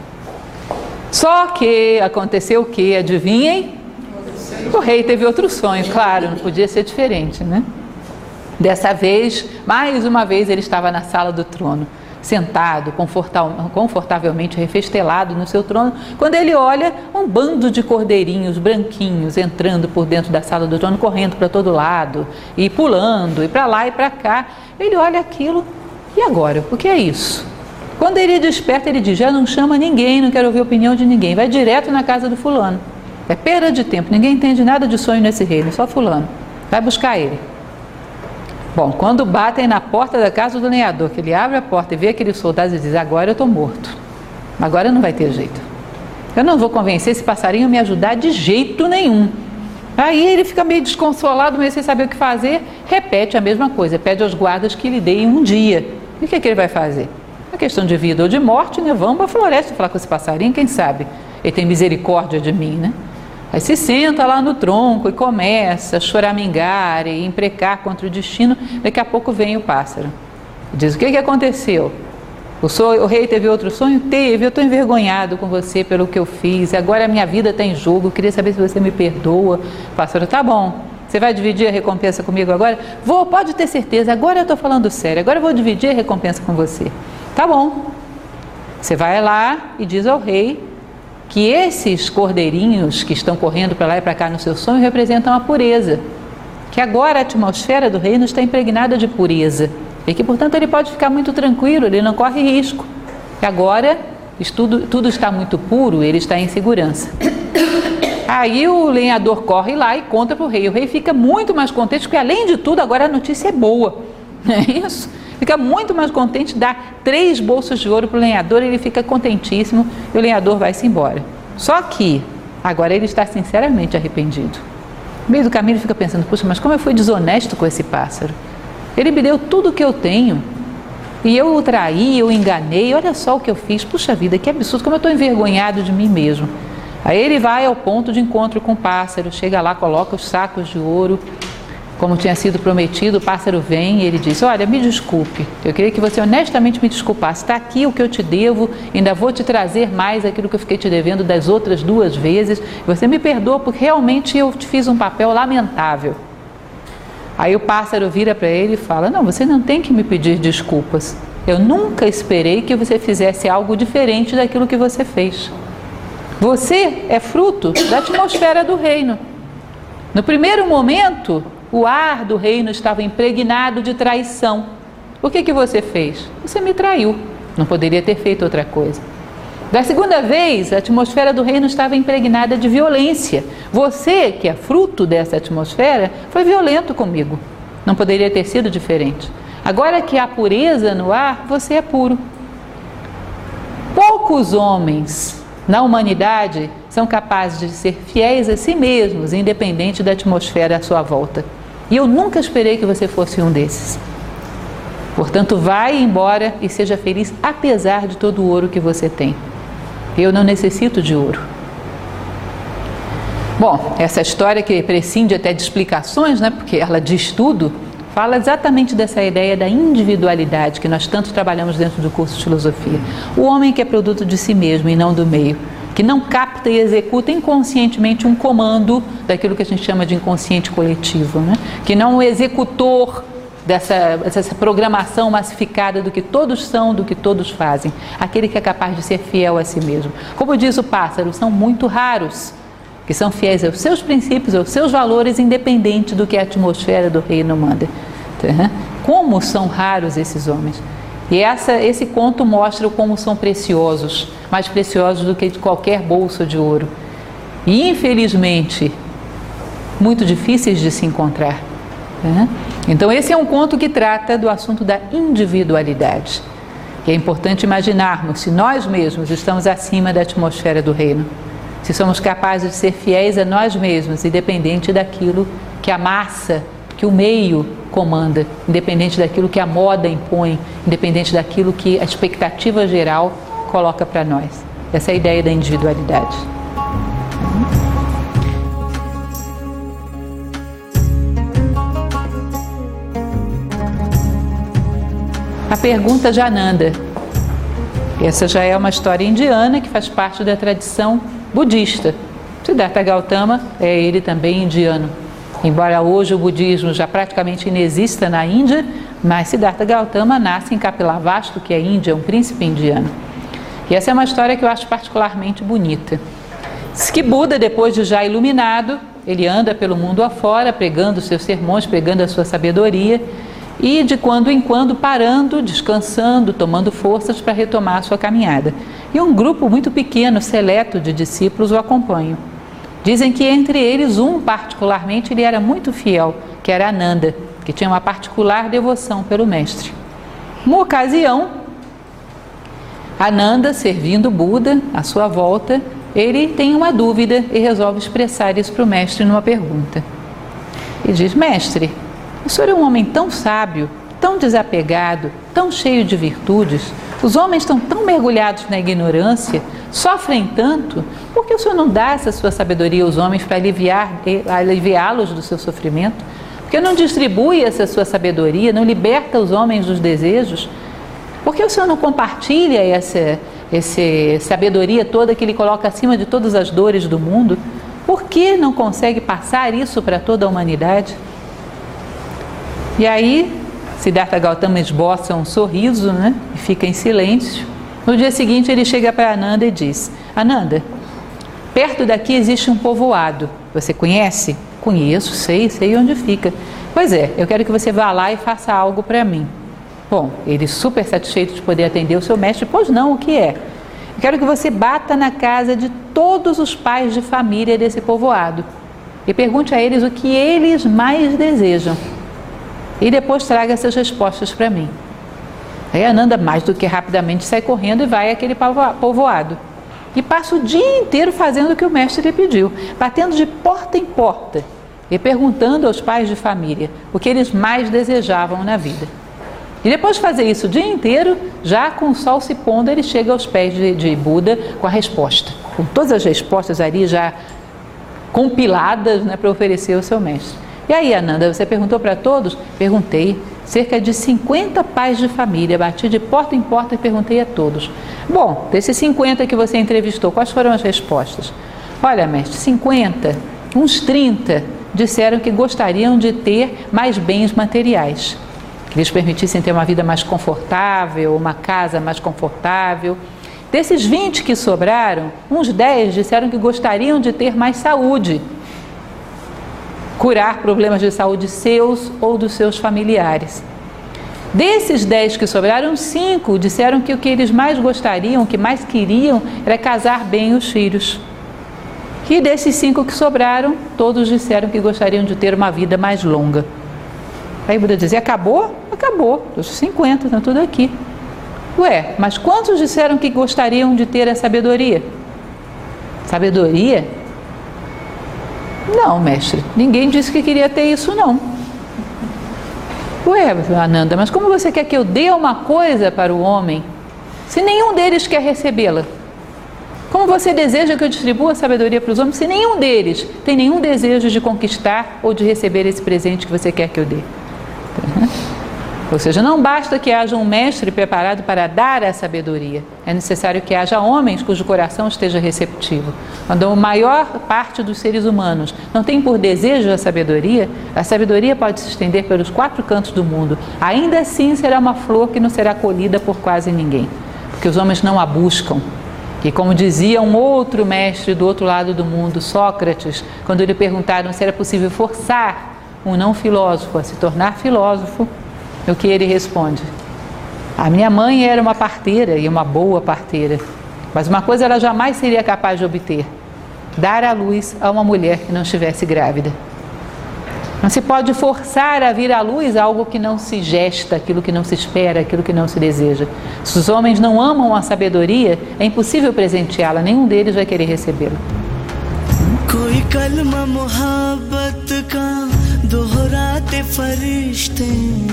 Só que aconteceu o quê? Adivinhem? O rei teve outro sonho, claro, não podia ser diferente, né? Dessa vez, mais uma vez, ele estava na sala do trono, sentado, confortavelmente refestelado no seu trono, quando ele olha um bando de cordeirinhos branquinhos entrando por dentro da sala do trono, correndo para todo lado, e pulando, e para lá e para cá. Ele olha aquilo, e agora? O que é isso? Quando ele desperta, ele diz: já não chama ninguém, não quero ouvir a opinião de ninguém, vai direto na casa do fulano. É perda de tempo, ninguém entende nada de sonho nesse reino, só fulano. Vai buscar ele. Bom, quando batem na porta da casa do lenhador, que ele abre a porta e vê aqueles soldados e diz: agora eu estou morto, agora não vai ter jeito, eu não vou convencer esse passarinho a me ajudar de jeito nenhum. Aí ele fica meio desconsolado, meio sem saber o que fazer, repete a mesma coisa, pede aos guardas que lhe deem um dia. E o que ele vai fazer? questão de vida ou de morte, né? Vamos para a floresta falar com esse passarinho, quem sabe ele tem misericórdia de mim, né? Aí se senta lá no tronco e começa a choramingar e imprecar contra o destino. Daqui a pouco vem o pássaro. Diz: o que aconteceu? O rei teve outro sonho? Teve. Eu estou envergonhado com você pelo que eu fiz. Agora a minha vida está em jogo. Eu queria saber se você me perdoa. O pássaro: tá bom. Você vai dividir a recompensa comigo agora? Vou, pode ter certeza. Agora eu estou falando sério. Agora eu vou dividir a recompensa com você. Tá bom. Você vai lá e diz ao rei que esses cordeirinhos que estão correndo para lá e para cá no seu sonho representam a pureza. Que agora a atmosfera do reino está impregnada de pureza. E que, portanto, ele pode ficar muito tranquilo, ele não corre risco. E agora tudo está muito puro, ele está em segurança. Aí o lenhador corre lá e conta para o rei. O rei fica muito mais contente, porque além de tudo, agora a notícia é boa. Não é isso? Fica muito mais contente, dá 3 bolsas de ouro para o lenhador, ele fica contentíssimo e o lenhador vai-se embora. Só que agora ele está sinceramente arrependido. No meio do caminho ele fica pensando: puxa, mas como eu fui desonesto com esse pássaro? Ele me deu tudo o que eu tenho e eu o traí, eu o enganei, olha só o que eu fiz. Puxa vida, que absurdo, como eu estou envergonhado de mim mesmo. Aí ele vai ao ponto de encontro com o pássaro, chega lá, coloca os sacos de ouro, como tinha sido prometido. O pássaro vem e ele diz: olha, me desculpe, eu queria que você honestamente me desculpasse, está aqui o que eu te devo, ainda vou te trazer mais aquilo que eu fiquei te devendo das outras 2 vezes, você me perdoa porque realmente eu te fiz um papel lamentável. Aí o pássaro vira para ele e fala: não, você não tem que me pedir desculpas, eu nunca esperei que você fizesse algo diferente daquilo que você fez. Você é fruto da atmosfera do reino. No primeiro momento, o ar do reino estava impregnado de traição. O que você fez? Você me traiu. Não poderia ter feito outra coisa. Da segunda vez, a atmosfera do reino estava impregnada de violência. Você, que é fruto dessa atmosfera, foi violento comigo. Não poderia ter sido diferente. Agora que há pureza no ar, você é puro. Poucos homens na humanidade são capazes de ser fiéis a si mesmos, independente da atmosfera à sua volta. E eu nunca esperei que você fosse um desses. Portanto, vai embora e seja feliz apesar de todo o ouro que você tem. Eu não necessito de ouro. Bom, essa história que prescinde até de explicações, né, porque ela diz tudo, fala exatamente dessa ideia da individualidade que nós tanto trabalhamos dentro do curso de filosofia. O homem que é produto de si mesmo e não do meio, que não capta e executa inconscientemente um comando daquilo que a gente chama de inconsciente coletivo, né? Que não é um executor dessa programação massificada do que todos são, do que todos fazem. Aquele que é capaz de ser fiel a si mesmo. Como diz o pássaro, são muito raros que são fiéis aos seus princípios, aos seus valores, independente do que a atmosfera do reino manda. Como são raros esses homens. E esse conto mostra como são preciosos, mais preciosos do que de qualquer bolsa de ouro. E, infelizmente, muito difíceis de se encontrar. Então, esse é um conto que trata do assunto da individualidade. E é importante imaginarmos se nós mesmos estamos acima da atmosfera do reino. Se somos capazes de ser fiéis a nós mesmos, independente daquilo que a massa, que o meio comanda, independente daquilo que a moda impõe, independente daquilo que a expectativa geral coloca para nós. Essa é a ideia da individualidade. A pergunta de Ananda. Essa já é uma história indiana que faz parte da tradição budista. Siddhartha Gautama é ele também indiano. Embora hoje o budismo já praticamente inexista na Índia, mas Siddhartha Gautama nasce em Kapilavastu, que é Índia, um príncipe indiano. E essa é uma história que eu acho particularmente bonita. Diz que Buda, depois de já iluminado, ele anda pelo mundo afora, pregando seus sermões, pregando a sua sabedoria, e de quando em quando parando, descansando, tomando forças para retomar a sua caminhada. E um grupo muito pequeno, seleto de discípulos o acompanham. Dizem que entre eles particularmente, ele era muito fiel, que era Ananda, que tinha uma particular devoção pelo mestre. Uma ocasião, Ananda, servindo Buda à sua volta, ele tem uma dúvida e resolve expressar isso para o mestre numa pergunta. Ele diz: mestre, o senhor é um homem tão sábio, tão desapegado, tão cheio de virtudes, Os homens estão tão mergulhados na ignorância, sofrem tanto, por que o Senhor não dá essa sua sabedoria aos homens para aliviá-los do seu sofrimento? Por que não distribui essa sua sabedoria, não liberta os homens dos desejos? Por que o Senhor não compartilha essa sabedoria toda que Ele coloca acima de todas as dores do mundo? Por que não consegue passar isso para toda a humanidade? E aí, Siddhartha Gautama esboça um sorriso, né? E fica em silêncio. No dia seguinte ele chega para Ananda e diz: Ananda, perto daqui existe um povoado. Você conhece? Conheço, sei onde fica. Pois é, eu quero que você vá lá e faça algo para mim. Bom, ele super satisfeito de poder atender o seu mestre. Pois não, o que é? Eu quero que você bata na casa de todos os pais de família desse povoado e pergunte a eles o que eles mais desejam. E depois traga essas respostas para mim. Aí Ananda, mais do que rapidamente, sai correndo e vai àquele povoado. E passa o dia inteiro fazendo o que o mestre lhe pediu, batendo de porta em porta e perguntando aos pais de família o que eles mais desejavam na vida. E depois de fazer isso o dia inteiro, já com o sol se pondo, ele chega aos pés de Buda com a resposta. Com todas as respostas ali já compiladas, né, para oferecer ao seu mestre. E aí, Ananda, você perguntou para todos? Perguntei. Cerca de 50 pais de família, bati de porta em porta e perguntei a todos. Bom, desses 50 que você entrevistou, quais foram as respostas? Olha, mestre, 50, uns 30 disseram que gostariam de ter mais bens materiais, que lhes permitissem ter uma vida mais confortável, uma casa mais confortável. Desses 20 que sobraram, uns 10 disseram que gostariam de ter mais saúde, curar problemas de saúde seus ou dos seus familiares. Desses 10 que sobraram, 5 disseram que o que eles mais gostariam, o que mais queriam, era casar bem os filhos. E desses 5 que sobraram, todos disseram que gostariam de ter uma vida mais longa. Aí Buda dizia: acabou? Acabou, os 50 estão tudo aqui. Ué, mas quantos disseram que gostariam de ter a sabedoria? Sabedoria? Não, mestre, ninguém disse que queria ter isso, não. Ué, Ananda, mas como você quer que eu dê uma coisa para o homem, se nenhum deles quer recebê-la? Como você deseja que eu distribua a sabedoria para os homens, se nenhum deles tem nenhum desejo de conquistar ou de receber esse presente que você quer que eu dê? Ou seja, não basta que haja um mestre preparado para dar a sabedoria, é necessário que haja homens cujo coração esteja receptivo. Quando a maior parte dos seres humanos não tem por desejo a sabedoria pode se estender pelos 4 cantos do mundo. Ainda assim será uma flor que não será colhida por quase ninguém, porque os homens não a buscam. E como dizia um outro mestre do outro lado do mundo, Sócrates, quando lhe perguntaram se era possível forçar um não filósofo a se tornar filósofo, o que ele responde: a minha mãe era uma parteira e uma boa parteira, mas uma coisa ela jamais seria capaz de obter: dar à luz a uma mulher que não estivesse grávida. Não se pode forçar a vir à luz algo que não se gesta, aquilo que não se espera, aquilo que não se deseja. Se os homens não amam a sabedoria, é impossível presenteá-la, nenhum deles vai querer recebê-la. कोई कलमा मोहब्बत का दोहराते फरिश्ते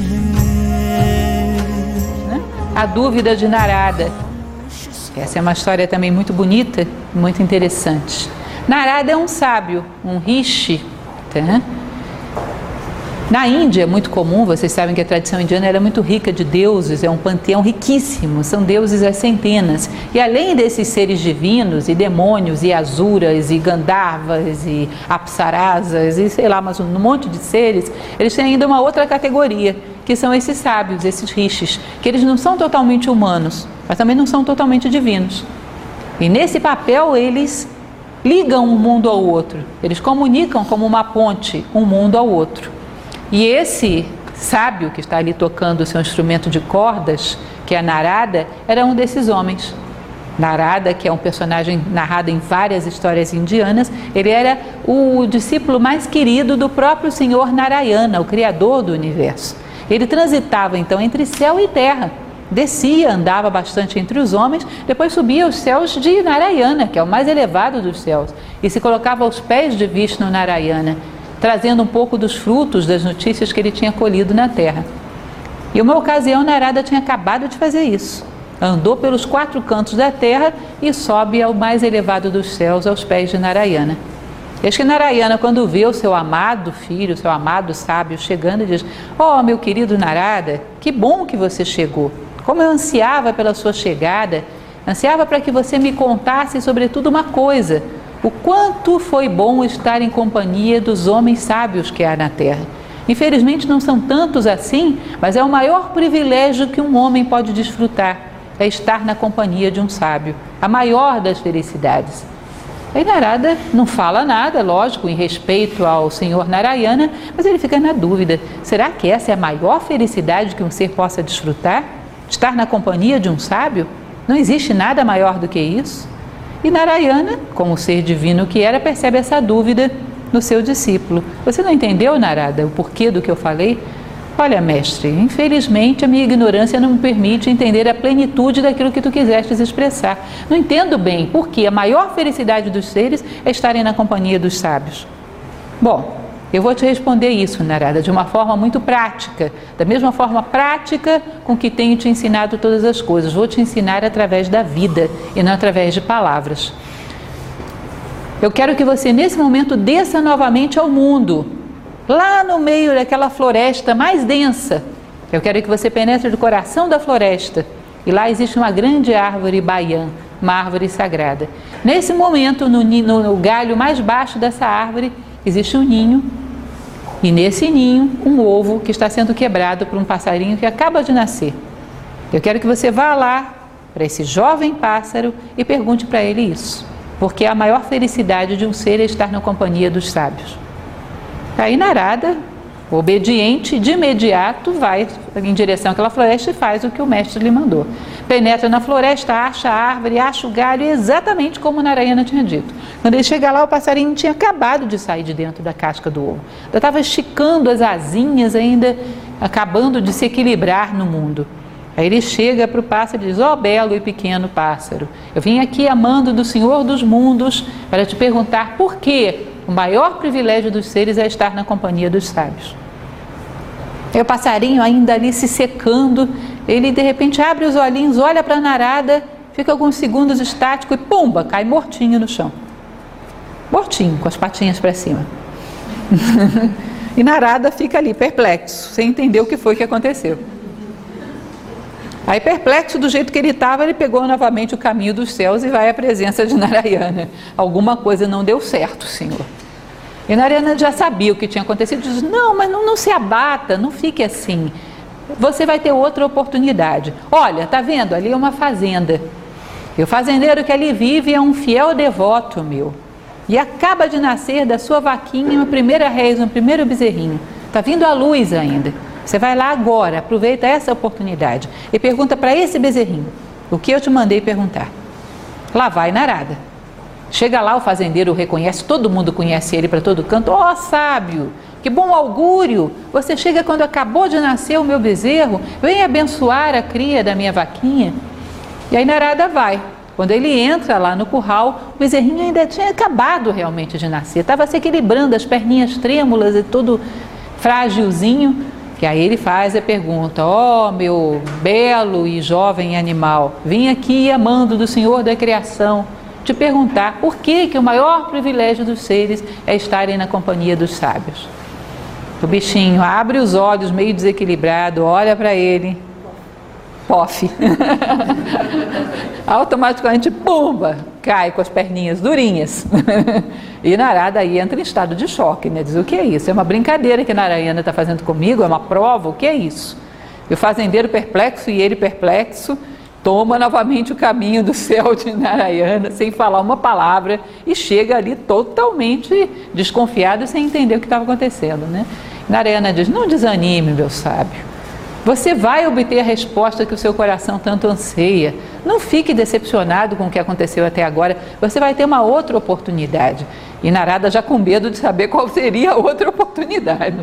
हैं. A dúvida de Narada. Essa é uma história também muito bonita, muito interessante. Narada é um sábio, um rishi, tá? Na Índia é muito comum, vocês sabem que a tradição indiana era muito rica de deuses, é um panteão riquíssimo, são deuses às centenas. E além desses seres divinos, e demônios, e asuras, e gandharvas, e apsarasas, e sei lá, mas um monte de seres, eles têm ainda uma outra categoria, que são esses sábios, esses rishis, que eles não são totalmente humanos, mas também não são totalmente divinos. E nesse papel eles ligam um mundo ao outro, eles comunicam como uma ponte um mundo ao outro. E esse sábio que está ali tocando o seu instrumento de cordas, que é a Narada, era um desses homens. Narada, que é um personagem narrado em várias histórias indianas, ele era o discípulo mais querido do próprio Senhor Narayana, o Criador do Universo. Ele transitava então entre céu e terra, descia, andava bastante entre os homens, depois subia aos céus de Narayana, que é o mais elevado dos céus, e se colocava aos pés de Vishnu Narayana, trazendo um pouco dos frutos das notícias que ele tinha colhido na terra. E uma ocasião Narada tinha acabado de fazer isso. andou pelos 4 cantos da terra e sobe ao mais elevado dos céus, aos pés de Narayana. Eis que Narayana, quando vê o seu amado filho, o seu amado sábio chegando, diz: "Oh, meu querido Narada, que bom que você chegou. Como eu ansiava pela sua chegada, ansiava para que você me contasse sobretudo uma coisa: o quanto foi bom estar em companhia dos homens sábios que há na terra. Infelizmente não são tantos assim, mas é o maior privilégio que um homem pode desfrutar, é estar na companhia de um sábio, a maior das felicidades." Aí Narada não fala nada, lógico, em respeito ao senhor Narayana, mas ele fica na dúvida: será que essa é a maior felicidade que um ser possa desfrutar? Estar na companhia de um sábio? Não existe nada maior do que isso? E Narayana, como ser divino que era, percebe essa dúvida no seu discípulo. Você não entendeu, Narada, o porquê do que eu falei? Olha, mestre, infelizmente a minha ignorância não me permite entender a plenitude daquilo que tu quisestes expressar. Não entendo bem porque a maior felicidade dos seres é estarem na companhia dos sábios. Bom, eu vou te responder isso, Narada, de uma forma muito prática, da mesma forma prática com que tenho te ensinado todas as coisas. Vou te ensinar através da vida e não através de palavras. Eu quero que você nesse momento desça novamente ao mundo, lá no meio daquela floresta mais densa. Eu quero que você penetre no coração da floresta e lá existe uma grande árvore baiã, uma árvore sagrada. Nesse momento, no galho mais baixo dessa árvore, existe um ninho e nesse ninho um ovo que está sendo quebrado por um passarinho que acaba de nascer. Eu quero que você vá lá para esse jovem pássaro e pergunte para ele isso, porque a maior felicidade de um ser é estar na companhia dos sábios. Aí Narada, obediente, de imediato vai em direção àquela floresta e faz o que o mestre lhe mandou. Penetra na floresta, acha a árvore, acha o galho, exatamente como Narayana tinha dito. Quando ele chega lá, o passarinho tinha acabado de sair de dentro da casca do ovo. Ainda estava esticando as asinhas, ainda acabando de se equilibrar no mundo. Aí ele chega para o pássaro e diz: "Ó belo e pequeno pássaro, eu vim aqui amando do Senhor dos mundos para te perguntar por que o maior privilégio dos seres é estar na companhia dos sábios." E o passarinho ainda ali se secando, ele de repente abre os olhinhos, olha para Narada, fica alguns segundos estático e pumba, cai mortinho no chão. Mortinho, com as patinhas para cima. E Narada fica ali perplexo, sem entender o que foi que aconteceu. Aí, perplexo do jeito que ele estava, ele pegou novamente o caminho dos céus e vai à presença de Narayana. Alguma coisa não deu certo, Senhor. E Narayana já sabia o que tinha acontecido, diz: "Não, mas não se abata, não fique assim. Você vai ter outra oportunidade. Olha, tá vendo? Ali é uma fazenda. E o fazendeiro que ali vive é um fiel devoto meu. E acaba de nascer da sua vaquinha uma primeira reza, um primeiro bezerrinho. Está vindo a luz ainda. Você vai lá agora, aproveita essa oportunidade e pergunta para esse bezerrinho o que eu te mandei perguntar." Lá vai Narada. Chega lá, o fazendeiro o reconhece, todo mundo conhece ele para todo canto. "Ó, sábio, que bom augúrio! Você chega quando acabou de nascer o meu bezerro, vem abençoar a cria da minha vaquinha." E aí Narada vai. Quando ele entra lá no curral, o bezerrinho ainda tinha acabado realmente de nascer, estava se equilibrando, as perninhas trêmulas e todo frágilzinho. Que aí ele faz a pergunta: "Ó, meu belo e jovem animal, vim aqui amando do Senhor da criação te perguntar por que o maior privilégio dos seres é estarem na companhia dos sábios." O bichinho abre os olhos meio desequilibrado, olha para ele, pof. Automaticamente, pumba, cai com as perninhas durinhas. E Narada aí entra em estado de choque, né? Diz: "O que é isso? É uma brincadeira que Narayana está fazendo comigo? É uma prova? O que é isso?" E o fazendeiro perplexo e ele perplexo, toma novamente o caminho do céu de Narayana, sem falar uma palavra, e chega ali totalmente desconfiado, sem entender o que estava acontecendo, né? Narayana diz: "Não desanime, meu sábio. Você vai obter a resposta que o seu coração tanto anseia. Não fique decepcionado com o que aconteceu até agora. Você vai ter uma outra oportunidade." E Narada já com medo de saber qual seria a outra oportunidade.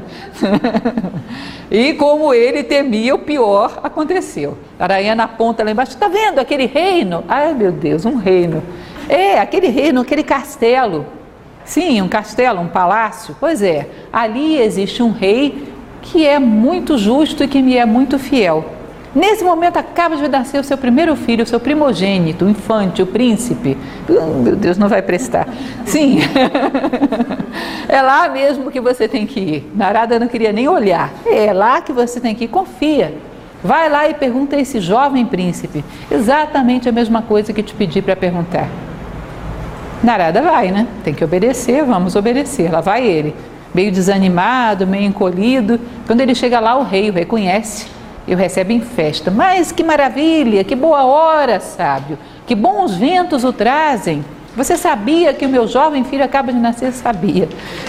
E como ele temia, o pior aconteceu. Narayana aponta lá embaixo: "Está vendo aquele reino?" Ai, meu Deus, um reino. É, aquele reino, aquele castelo. Sim, um castelo, um palácio. Pois é, ali existe um rei que é muito justo e que me é muito fiel. Nesse momento acaba de nascer o seu primeiro filho, o seu primogênito, o infante, o príncipe. Meu Deus, não vai prestar. Sim, é lá mesmo que você tem que ir. Narada não queria nem olhar. É lá que você tem que ir, confia. Vai lá e pergunta a esse jovem príncipe exatamente a mesma coisa que te pedi para perguntar. Narada vai, né? Tem que obedecer, vamos obedecer. Lá vai ele, meio desanimado, meio encolhido. Quando ele chega lá, o rei o reconhece e o recebe em festa. Mas que maravilha, que boa hora, sábio, que bons ventos o trazem. Você sabia que o meu jovem filho acaba de nascer? Sabia.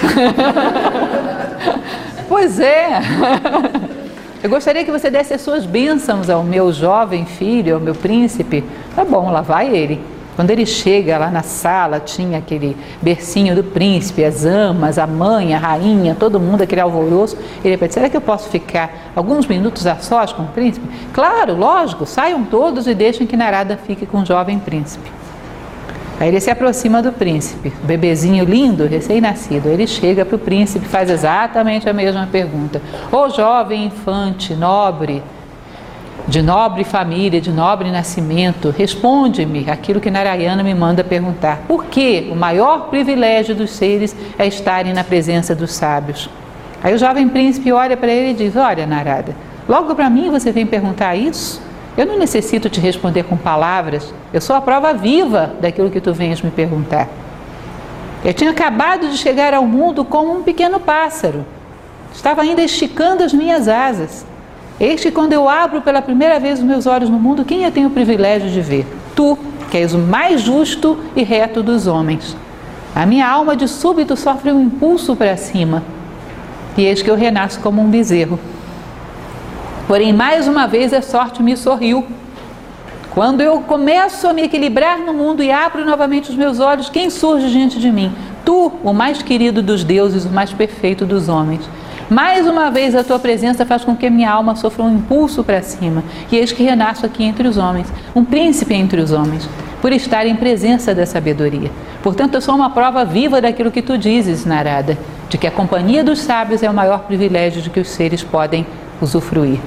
Pois é. Eu gostaria que você desse as suas bênçãos ao meu jovem filho, ao meu príncipe. Tá bom, lá vai ele. Quando ele chega lá na sala, tinha aquele bercinho do príncipe, as amas, a mãe, a rainha, todo mundo, aquele alvoroço. Ele repete, será que eu posso ficar alguns minutos a sós com o príncipe? Claro, lógico, saiam todos e deixem que Narada fique com o jovem príncipe. Aí ele se aproxima do príncipe, bebezinho lindo, recém-nascido. Ele chega para o príncipe e faz exatamente a mesma pergunta. Ô jovem infante, nobre, de nobre família, de nobre nascimento, responde-me aquilo que Narayana me manda perguntar. Por que o maior privilégio dos seres é estarem na presença dos sábios? Aí o jovem príncipe olha para ele e diz, olha Narada, logo para mim você vem perguntar isso? Eu não necessito te responder com palavras, eu sou a prova viva daquilo que tu vens me perguntar. Eu tinha acabado de chegar ao mundo como um pequeno pássaro, estava ainda esticando as minhas asas. Eis que quando eu abro pela primeira vez os meus olhos no mundo, quem eu tenho o privilégio de ver? Tu, que és o mais justo e reto dos homens. A minha alma de súbito sofre um impulso para cima, e eis que eu renasço como um bezerro. Porém, mais uma vez a sorte me sorriu. Quando eu começo a me equilibrar no mundo e abro novamente os meus olhos, quem surge diante de mim? Tu, o mais querido dos deuses, o mais perfeito dos homens. Mais uma vez a tua presença faz com que a minha alma sofra um impulso para cima, e eis que renasço aqui entre os homens, um príncipe entre os homens, por estar em presença da sabedoria. Portanto, eu sou uma prova viva daquilo que tu dizes, Narada, de que a companhia dos sábios é o maior privilégio de que os seres podem usufruir.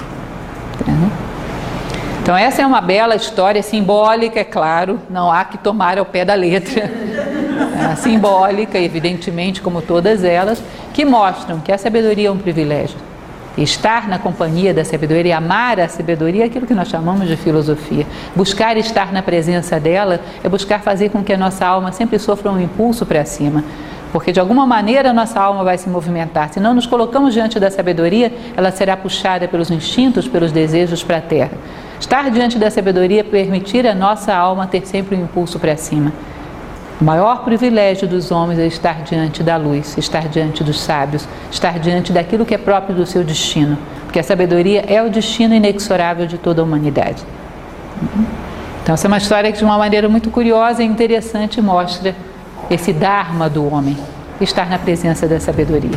Então essa é uma bela história simbólica, é claro, não há que tomar ao pé da letra. Simbólica, evidentemente, como todas elas, que mostram que a sabedoria é um privilégio. Estar na companhia da sabedoria, amar a sabedoria é aquilo que nós chamamos de filosofia. Buscar estar na presença dela é buscar fazer com que a nossa alma sempre sofra um impulso para cima. Porque de alguma maneira a nossa alma vai se movimentar. Se não nos colocamos diante da sabedoria, ela será puxada pelos instintos, pelos desejos para a terra. Estar diante da sabedoria é permitir a nossa alma ter sempre um impulso para cima. O maior privilégio dos homens é estar diante da luz, estar diante dos sábios, estar diante daquilo que é próprio do seu destino, porque a sabedoria é o destino inexorável de toda a humanidade. Então essa é uma história que de uma maneira muito curiosa e interessante mostra esse dharma do homem, estar na presença da sabedoria.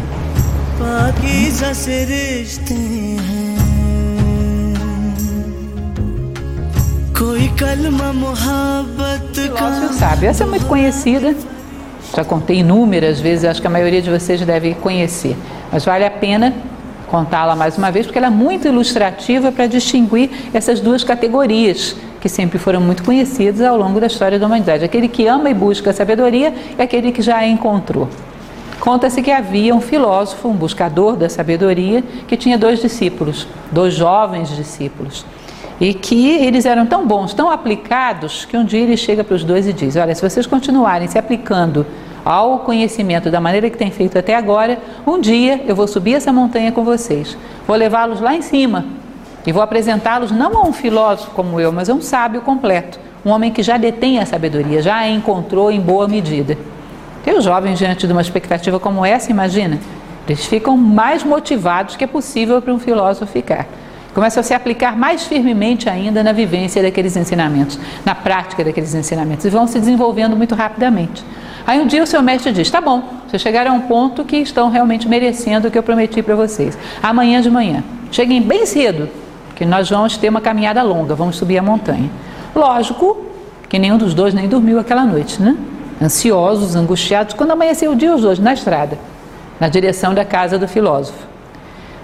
Filósofo sábio, essa é muito conhecida, já contei inúmeras vezes, acho que a maioria de vocês deve conhecer, mas vale a pena contá-la mais uma vez, porque ela é muito ilustrativa para distinguir essas duas categorias que sempre foram muito conhecidas ao longo da história da humanidade, aquele que ama e busca a sabedoria e aquele que já a encontrou. Conta-se que havia um filósofo, um buscador da sabedoria, que tinha 2 discípulos, 2 jovens discípulos, e que eles eram tão bons, tão aplicados, que um dia ele chega para os 2 e diz, olha, se vocês continuarem se aplicando ao conhecimento da maneira que têm feito até agora, um dia eu vou subir essa montanha com vocês, vou levá-los lá em cima e vou apresentá-los não a um filósofo como eu, mas a um sábio completo, um homem que já detém a sabedoria, já a encontrou em boa medida. E os jovens, diante de uma expectativa como essa, imagina, eles ficam mais motivados que é possível para um filósofo ficar. Começam a se aplicar mais firmemente ainda na vivência daqueles ensinamentos, na prática daqueles ensinamentos, e vão se desenvolvendo muito rapidamente. Aí um dia o seu mestre diz, tá bom, vocês chegaram a um ponto que estão realmente merecendo o que eu prometi para vocês. Amanhã de manhã, cheguem bem cedo, que nós vamos ter uma caminhada longa, vamos subir a montanha. Lógico que nenhum dos 2 nem dormiu aquela noite, né? Ansiosos, angustiados, quando amanheceu o dia, os 2 na estrada, na direção da casa do filósofo.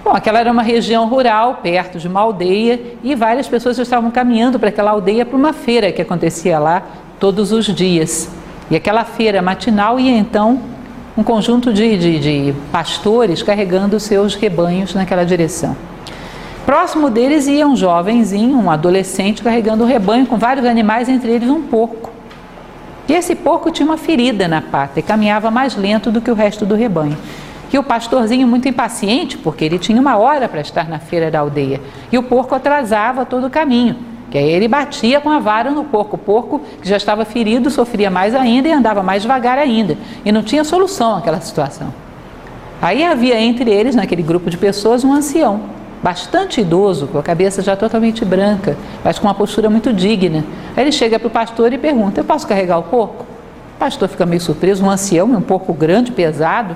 Bom, aquela era uma região rural, perto de uma aldeia, e várias pessoas estavam caminhando para aquela aldeia para uma feira que acontecia lá todos os dias. E aquela feira matinal ia então um conjunto de pastores carregando seus rebanhos naquela direção. Próximo deles ia um jovenzinho, um adolescente, carregando um rebanho com vários animais, entre eles um porco. E esse porco tinha uma ferida na pata e caminhava mais lento do que o resto do rebanho. E o pastorzinho, muito impaciente, porque ele tinha uma hora para estar na feira da aldeia, e o porco atrasava todo o caminho, que aí ele batia com a vara no porco. O porco, que já estava ferido, sofria mais ainda e andava mais devagar ainda, e não tinha solução àquela situação. Aí havia entre eles, naquele grupo de pessoas, um ancião, bastante idoso, com a cabeça já totalmente branca, mas com uma postura muito digna. Aí ele chega para o pastor e pergunta: eu posso carregar o porco? O pastor fica meio surpreso, um ancião, um porco grande, pesado.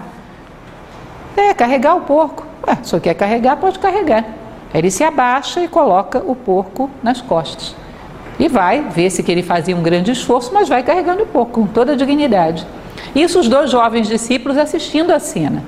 Carregar o porco. Se quer carregar, pode carregar. Aí ele se abaixa e coloca o porco nas costas. E vai, vê-se que ele fazia um grande esforço, mas vai carregando o porco com toda a dignidade. Isso os dois jovens discípulos assistindo a cena.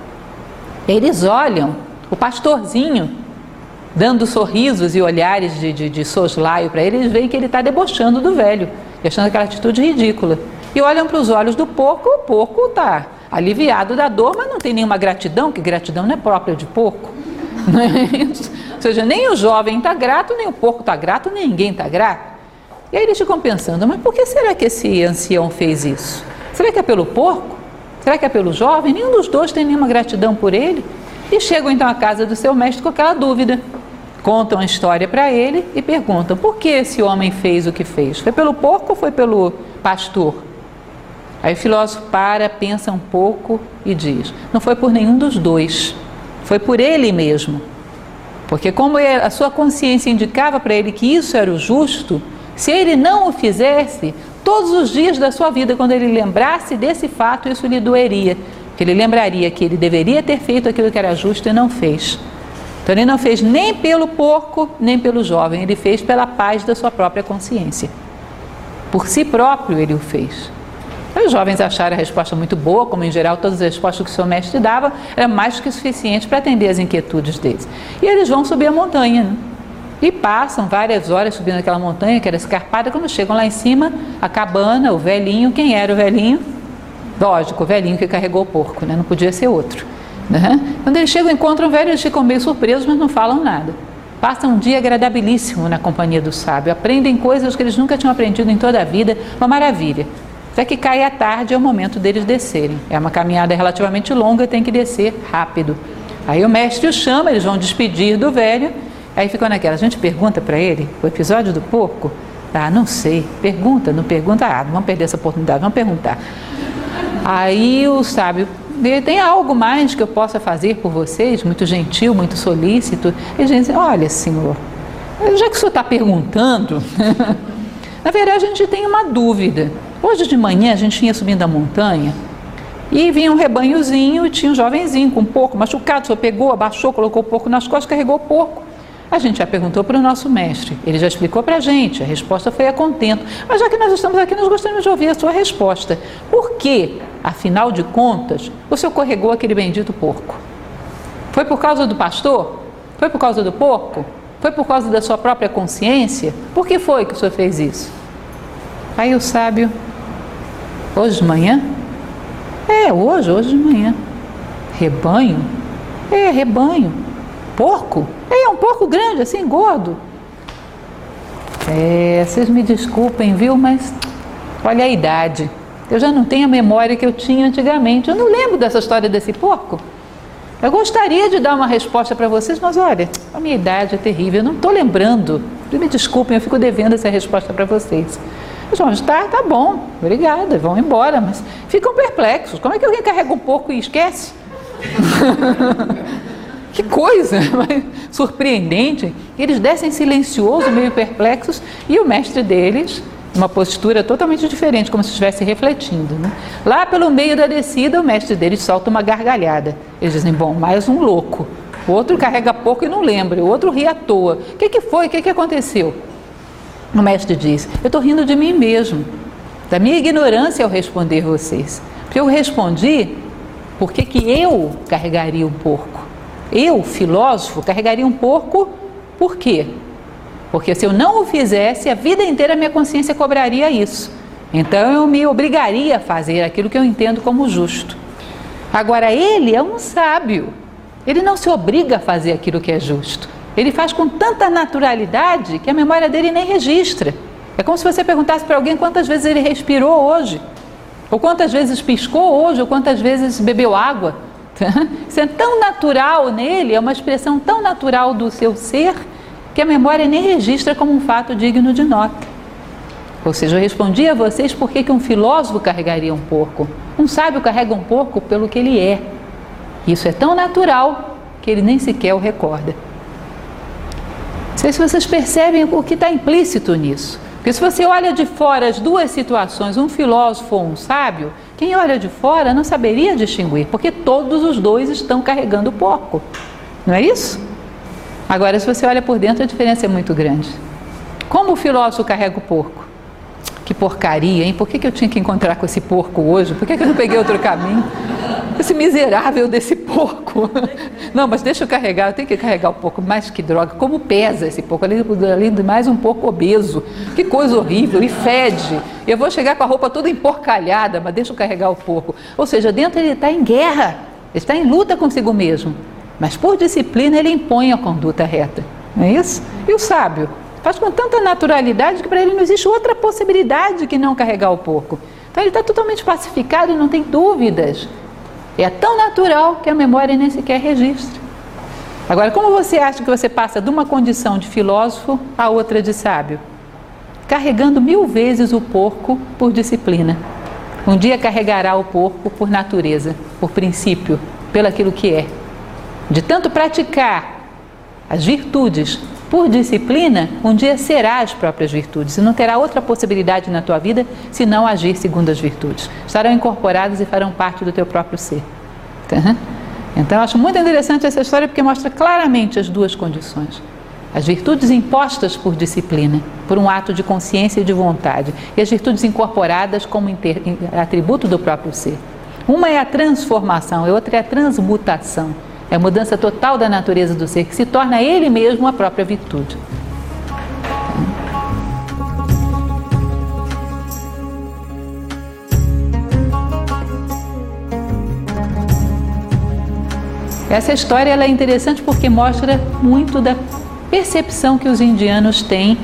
Eles olham o pastorzinho dando sorrisos e olhares de soslaio para ele. Eles veem que ele está debochando do velho, achando aquela atitude ridícula. E olham para os olhos do porco, o porco está aliviado da dor, mas não tem nenhuma gratidão, que gratidão não é própria de porco. Não é isso? Ou seja, nem o jovem está grato, nem o porco está grato, nem ninguém está grato. E aí eles ficam pensando: mas por que será que esse ancião fez isso? Será que é pelo porco? Será que é pelo jovem? Nenhum dos dois tem nenhuma gratidão por ele. E chegam então à casa do seu mestre com aquela dúvida. Contam a história para ele e perguntam: por que esse homem fez o que fez? Foi pelo porco ou foi pelo pastor? Aí o filósofo pensa um pouco e diz: não foi por nenhum dos dois, foi por ele mesmo. Porque como a sua consciência indicava para ele que isso era o justo, se ele não o fizesse, todos os dias da sua vida, quando ele lembrasse desse fato, isso lhe doeria. Porque ele lembraria que ele deveria ter feito aquilo que era justo e não fez. Então ele não fez nem pelo porco, nem pelo jovem, ele fez pela paz da sua própria consciência. Por si próprio ele o fez. Os jovens acharam a resposta muito boa, como em geral todas as respostas que o seu mestre dava eram mais que suficientes para atender as inquietudes deles. E eles vão subir a montanha, né? E passam várias horas subindo aquela montanha que era escarpada. Quando chegam lá em cima, a cabana, o velhinho. Quem era o velhinho? Lógico, o velhinho que carregou o porco, né? Não podia ser outro, né? Quando eles chegam, encontram o velho, eles ficam meio surpresos, mas não falam nada. Passam um dia agradabilíssimo na companhia do sábio, aprendem coisas que eles nunca tinham aprendido em toda a vida, uma maravilha. Até que cai a tarde, é o momento deles descerem. É uma caminhada relativamente longa, tem que descer rápido. Aí o mestre o chama, eles vão despedir do velho. Aí ficam naquela: a gente pergunta para ele o episódio do porco? Não sei. Pergunta, não pergunta? Não vamos perder essa oportunidade, vamos perguntar. Aí o sábio: tem algo mais que eu possa fazer por vocês? Muito gentil, muito solícito. Eles dizem: olha, senhor, já que o senhor está perguntando, na verdade a gente tem uma dúvida. Hoje de manhã a gente vinha subindo a montanha e vinha um rebanhozinho e tinha um jovenzinho com um porco machucado. O senhor pegou, abaixou, colocou o porco nas costas, carregou o porco. A gente já perguntou para o nosso mestre, ele já explicou para a gente, a resposta foi a contento. Mas já que nós estamos aqui, nós gostaríamos de ouvir a sua resposta. Por que, afinal de contas, o senhor carregou aquele bendito porco? Foi por causa do pastor? Foi por causa do porco? Foi por causa da sua própria consciência? Por que foi que o senhor fez isso? Aí o sábio: hoje de manhã? Hoje de manhã. Rebanho? Rebanho. Porco? É um porco grande, assim, gordo. Vocês me desculpem, viu, mas olha a idade. Eu já não tenho a memória que eu tinha antigamente. Eu não lembro dessa história desse porco. Eu gostaria de dar uma resposta para vocês, mas olha, a minha idade é terrível, eu não estou lembrando. Me desculpem, eu fico devendo essa resposta para vocês. Mas tá bom, obrigada, vão embora, mas ficam perplexos. Como é que alguém carrega um porco e esquece? Que coisa surpreendente. Eles descem silenciosos, meio perplexos, e o mestre deles, uma postura totalmente diferente, como se estivesse refletindo, né? Lá pelo meio da descida, o mestre deles solta uma gargalhada. Eles dizem: bom, mais um louco. O outro carrega pouco e não lembra, o outro ri à toa. O que foi? O que aconteceu? O mestre diz: eu estou rindo de mim mesmo, da minha ignorância ao responder vocês. Porque eu respondi por que eu carregaria um porco. Eu, filósofo, carregaria um porco, por quê? Porque se eu não o fizesse, a vida inteira minha consciência cobraria isso. Então eu me obrigaria a fazer aquilo que eu entendo como justo. Agora, ele é um sábio. Ele não se obriga a fazer aquilo que é justo. Ele faz com tanta naturalidade que a memória dele nem registra. É como se você perguntasse para alguém quantas vezes ele respirou hoje, ou quantas vezes piscou hoje, ou quantas vezes bebeu água. Isso é tão natural nele, é uma expressão tão natural do seu ser, que a memória nem registra como um fato digno de nota. Ou seja, eu respondi a vocês por que um filósofo carregaria um porco. Um sábio carrega um porco pelo que ele é. Isso é tão natural que ele nem sequer o recorda. Não sei se vocês percebem o que está implícito nisso. Porque se você olha de fora as duas situações, um filósofo ou um sábio, quem olha de fora não saberia distinguir, porque todos os dois estão carregando o porco. Não é isso? Agora, se você olha por dentro, a diferença é muito grande. Como o filósofo carrega o porco? Que porcaria, hein? Por que eu tinha que encontrar com esse porco hoje? Por que eu não peguei outro caminho? Esse miserável desse porco. Não, mas deixa eu carregar, eu tenho que carregar o porco. Mas que droga, como pesa esse porco? Além de mais, um porco obeso. Que coisa horrível, e fede. Eu vou chegar com a roupa toda emporcalhada, mas deixa eu carregar o porco. Ou seja, dentro ele está em guerra, ele está em luta consigo mesmo. Mas por disciplina ele impõe a conduta reta. Não é isso? E o sábio? Faz com tanta naturalidade que para ele não existe outra possibilidade que não carregar o porco. Então ele está totalmente pacificado e não tem dúvidas. É tão natural que a memória nem sequer registra. Agora, como você acha que você passa de uma condição de filósofo a outra de sábio? Carregando 1000 vezes o porco por disciplina. Um dia carregará o porco por natureza, por princípio, pelo aquilo que é. De tanto praticar as virtudes por disciplina, um dia será as próprias virtudes e não terá outra possibilidade na tua vida senão agir segundo as virtudes. Estarão incorporadas e farão parte do teu próprio ser. Então eu acho muito interessante essa história porque mostra claramente as duas condições. As virtudes impostas por disciplina, por um ato de consciência e de vontade, e as virtudes incorporadas como atributo do próprio ser. Uma é a transformação, a outra é a transmutação. É a mudança total da natureza do ser, que se torna ele mesmo a própria virtude. Essa história ela é interessante porque mostra muito da percepção que os indianos têm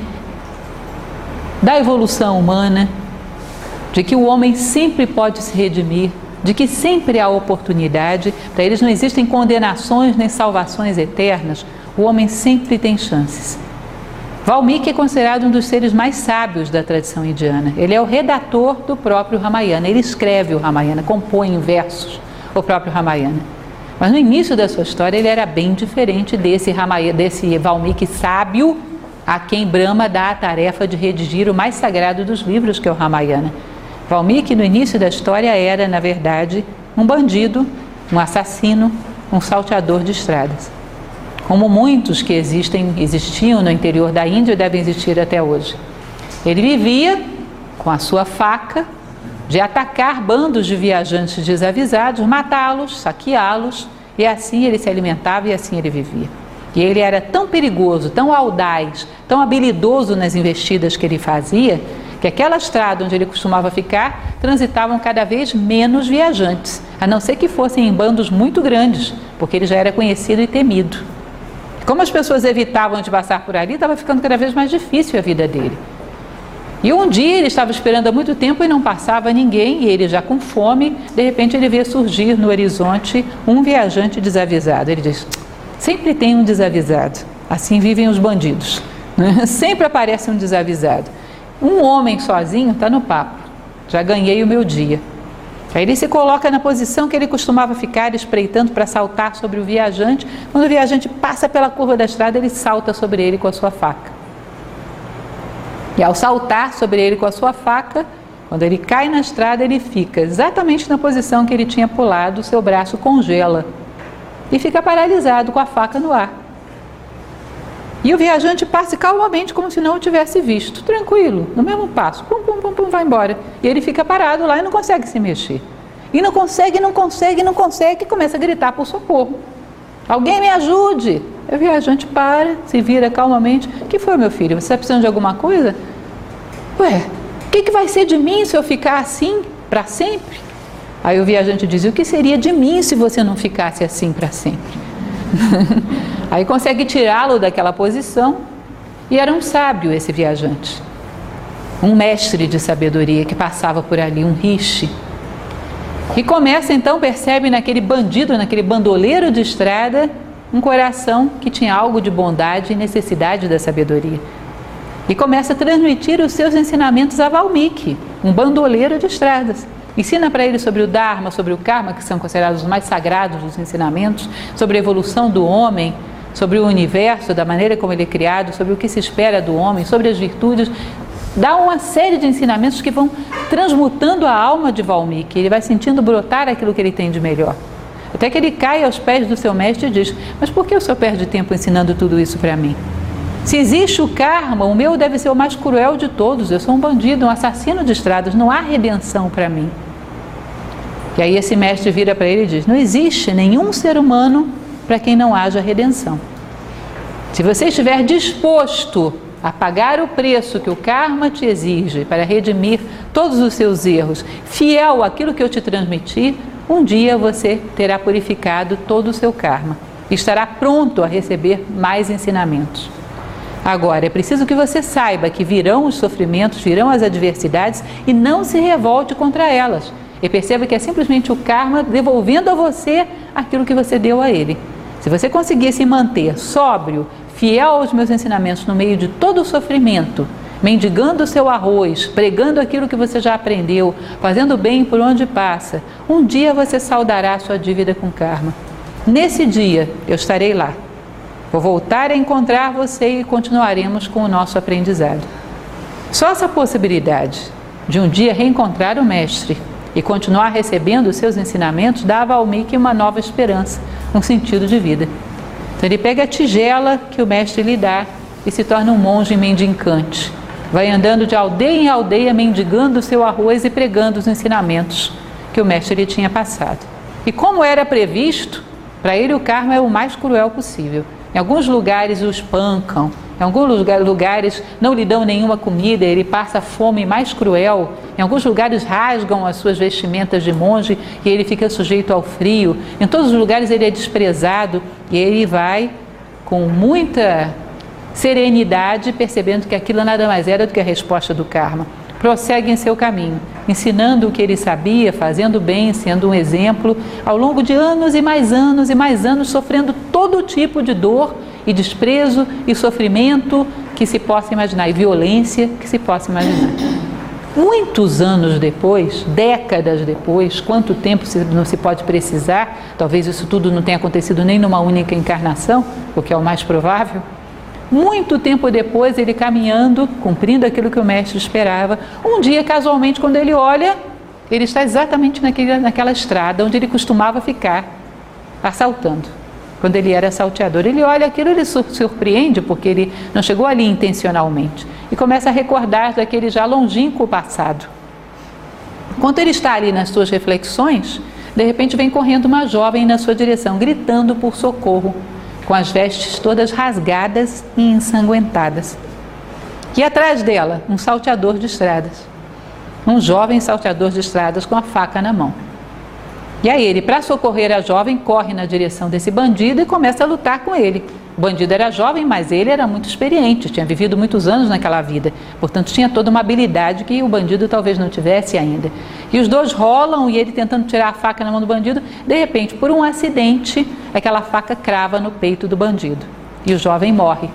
da evolução humana, de que o homem sempre pode se redimir, de que sempre há oportunidade. Para eles não existem condenações nem salvações eternas, o homem sempre tem chances. Valmiki é considerado um dos seres mais sábios da tradição indiana. Ele é o redator do próprio Ramayana, ele escreve o Ramayana, compõe em versos o próprio Ramayana. Mas no início da sua história ele era bem diferente desse Valmiki sábio a quem Brahma dá a tarefa de redigir o mais sagrado dos livros, que é o Ramayana. Valmiki, no início da história, era, na verdade, um bandido, um assassino, um salteador de estradas. Como muitos que existiam no interior da Índia e devem existir até hoje. Ele vivia com a sua faca de atacar bandos de viajantes desavisados, matá-los, saqueá-los, e assim ele se alimentava e assim ele vivia. E ele era tão perigoso, tão audaz, tão habilidoso nas investidas que ele fazia, que aquela estrada onde ele costumava ficar, transitavam cada vez menos viajantes, a não ser que fossem em bandos muito grandes, porque ele já era conhecido e temido. Como as pessoas evitavam de passar por ali, estava ficando cada vez mais difícil a vida dele. E um dia ele estava esperando há muito tempo e não passava ninguém, e ele já com fome, de repente ele vê surgir no horizonte um viajante desavisado. Ele diz: sempre tem um desavisado, assim vivem os bandidos, né? Sempre aparece um desavisado. Um homem sozinho está no papo, já ganhei o meu dia. Aí ele se coloca na posição que ele costumava ficar, espreitando para saltar sobre o viajante. Quando o viajante passa pela curva da estrada, ele salta sobre ele com a sua faca. E ao saltar sobre ele com a sua faca, quando ele cai na estrada, ele fica exatamente na posição que ele tinha pulado, o seu braço congela e fica paralisado com a faca no ar. E o viajante passa calmamente como se não o tivesse visto, tranquilo, no mesmo passo, pum, pum, pum, pum, vai embora. E ele fica parado lá e não consegue se mexer. E não consegue, e começa a gritar por socorro. Alguém me ajude! O viajante para, se vira calmamente. O que foi, meu filho? Você está precisando de alguma coisa? Ué, o que vai ser de mim se eu ficar assim para sempre? Aí o viajante diz: o que seria de mim se você não ficasse assim para sempre? Aí consegue tirá-lo daquela posição. E era um sábio esse viajante, um mestre de sabedoria que passava por ali, um rishi. E começa então, percebe naquele bandido, naquele bandoleiro de estrada, um coração que tinha algo de bondade e necessidade da sabedoria. E começa a transmitir os seus ensinamentos a Valmiki, um bandoleiro de estradas. Ensina para ele sobre o Dharma, sobre o Karma, que são considerados os mais sagrados dos ensinamentos, sobre a evolução do homem, sobre o universo, da maneira como ele é criado, sobre o que se espera do homem, sobre as virtudes. Dá uma série de ensinamentos que vão transmutando a alma de Valmiki. Ele vai sentindo brotar aquilo que ele tem de melhor. Até que ele cai aos pés do seu mestre e diz: mas por que o senhor perde tempo ensinando tudo isso para mim? Se existe o karma, o meu deve ser o mais cruel de todos. Eu sou um bandido, um assassino de estradas, não há redenção para mim. E aí esse mestre vira para ele e diz: não existe nenhum ser humano para quem não haja redenção. Se você estiver disposto a pagar o preço que o karma te exige para redimir todos os seus erros, fiel àquilo que eu te transmiti, um dia você terá purificado todo o seu karma e estará pronto a receber mais ensinamentos. Agora, é preciso que você saiba que virão os sofrimentos, virão as adversidades e não se revolte contra elas. E perceba que é simplesmente o karma devolvendo a você aquilo que você deu a ele. Se você conseguir se manter sóbrio, fiel aos meus ensinamentos no meio de todo o sofrimento, mendigando o seu arroz, pregando aquilo que você já aprendeu, fazendo bem por onde passa, um dia você saldará a sua dívida com karma. Nesse dia eu estarei lá. Vou voltar a encontrar você e continuaremos com o nosso aprendizado. Só essa possibilidade de um dia reencontrar o mestre e continuar recebendo os seus ensinamentos dá a Valmiki uma nova esperança, um sentido de vida. Então ele pega a tigela que o mestre lhe dá e se torna um monge mendicante. Vai andando de aldeia em aldeia, mendigando o seu arroz e pregando os ensinamentos que o mestre lhe tinha passado. E como era previsto, para ele o karma é o mais cruel possível. Em alguns lugares o espancam, em alguns lugares não lhe dão nenhuma comida, ele passa a fome mais cruel. Em alguns lugares rasgam as suas vestimentas de monge e ele fica sujeito ao frio. Em todos os lugares ele é desprezado e ele vai com muita serenidade, percebendo que aquilo nada mais era do que a resposta do karma. Prossegue em seu caminho, ensinando o que ele sabia, fazendo bem, sendo um exemplo, ao longo de anos e mais anos e mais anos, sofrendo todo tipo de dor e desprezo e sofrimento que se possa imaginar, e violência que se possa imaginar. Muitos anos depois, décadas depois, quanto tempo não se pode precisar, talvez isso tudo não tenha acontecido nem numa única encarnação, o que é o mais provável. Muito tempo depois, ele caminhando, cumprindo aquilo que o mestre esperava, um dia, casualmente, quando ele olha, ele está exatamente naquela estrada onde ele costumava ficar, assaltando. Quando ele era salteador, ele olha aquilo, ele se surpreende, porque ele não chegou ali intencionalmente, e começa a recordar daquele já longínquo passado. Enquanto ele está ali nas suas reflexões, de repente vem correndo uma jovem na sua direção, gritando por socorro, com as vestes todas rasgadas e ensanguentadas. E atrás dela, um salteador de estradas. Um jovem salteador de estradas com a faca na mão. E aí ele, para socorrer a jovem, corre na direção desse bandido e começa a lutar com ele. O bandido era jovem, mas ele era muito experiente, tinha vivido muitos anos naquela vida. Portanto, tinha toda uma habilidade que o bandido talvez não tivesse ainda. E os dois rolam e ele tentando tirar a faca na mão do bandido. De repente, por um acidente, aquela faca crava no peito do bandido. E o jovem morre.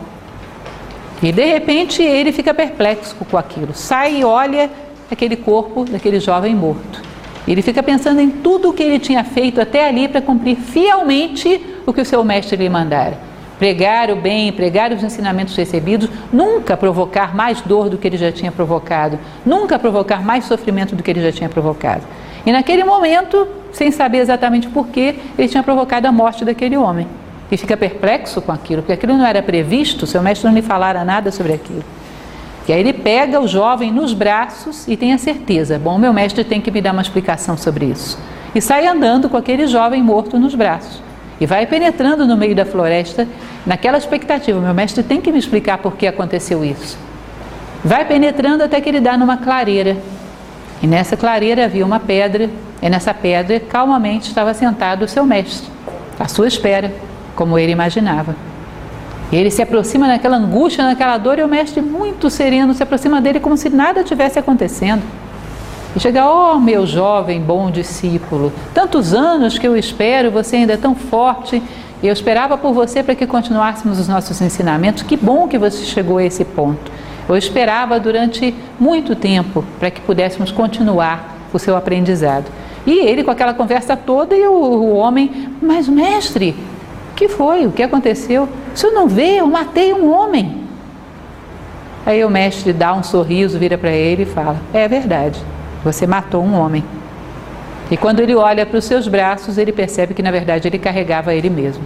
E de repente ele fica perplexo com aquilo. Sai e olha aquele corpo daquele jovem morto. Ele fica pensando em tudo o que ele tinha feito até ali para cumprir fielmente o que o seu mestre lhe mandara. Pregar o bem, pregar os ensinamentos recebidos, nunca provocar mais dor do que ele já tinha provocado, nunca provocar mais sofrimento do que ele já tinha provocado. E naquele momento, sem saber exatamente porquê, ele tinha provocado a morte daquele homem. E fica perplexo com aquilo, porque aquilo não era previsto, seu mestre não lhe falara nada sobre aquilo. E aí ele pega o jovem nos braços e tem a certeza, bom, meu mestre tem que me dar uma explicação sobre isso. E sai andando com aquele jovem morto nos braços. e vai penetrando no meio da floresta, naquela expectativa, meu mestre tem que me explicar por que aconteceu isso. Vai penetrando até que ele dá numa clareira, e nessa clareira havia uma pedra, e nessa pedra calmamente estava sentado o seu mestre, à sua espera, como ele imaginava. E ele se aproxima naquela angústia, naquela dor, e o mestre, muito sereno, se aproxima dele como se nada tivesse acontecendo. E chega: ó, meu jovem, bom discípulo, tantos anos que eu espero, você ainda é tão forte, eu esperava por você para que continuássemos os nossos ensinamentos, que bom que você chegou a esse ponto. Eu esperava durante muito tempo para que pudéssemos continuar o seu aprendizado. E ele com aquela conversa toda, e o homem: mas mestre, o que foi? O que aconteceu? O senhor não vê? Eu matei um homem. Aí o mestre dá um sorriso, vira para ele e fala: é verdade, você matou um homem. E quando ele olha para os seus braços, ele percebe que na verdade ele carregava ele mesmo.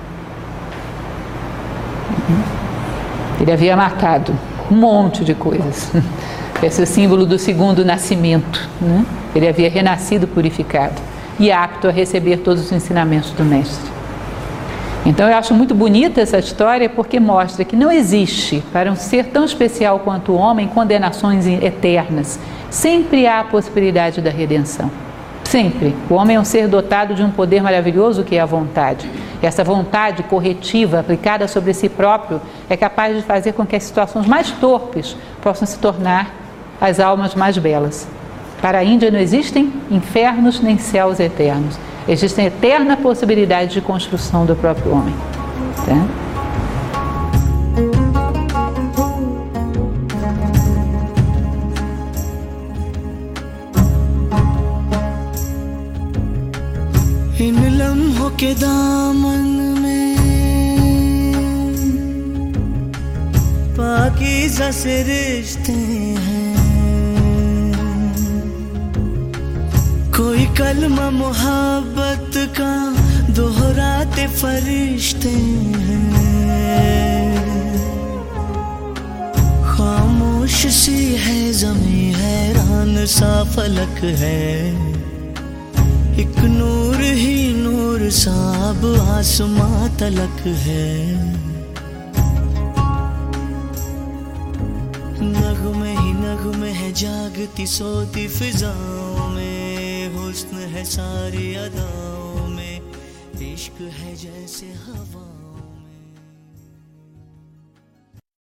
Ele havia matado um monte de coisas. Esse é o símbolo do segundo nascimento, né? Ele havia renascido purificado e apto a receber todos os ensinamentos do mestre. Então eu acho muito bonita essa história, porque mostra que não existe para um ser tão especial quanto o homem condenações eternas. Sempre há a possibilidade da redenção. Sempre. O homem é um ser dotado de um poder maravilhoso que é a vontade. E essa vontade corretiva aplicada sobre si próprio é capaz de fazer com que as situações mais torpes possam se tornar as almas mais belas. Para a Índia não existem infernos nem céus eternos. Existe a eterna possibilidade de construção do próprio homem. Tá? इन लम्हों के दामन में पाकीज़ा से रिश्ते हैं, कोई कलमा मोहब्बत का दोहराते फरिश्ते हैं। खामोश सी है ज़मीं, हैरान सा फलक है, एक नूर ही नूर सा अब आसमां तलक है। नगमे ही नगमे है जागती सोती फिजाओं में, हुस्न है सारी अदाओं में, इश्क है जैसे हवा।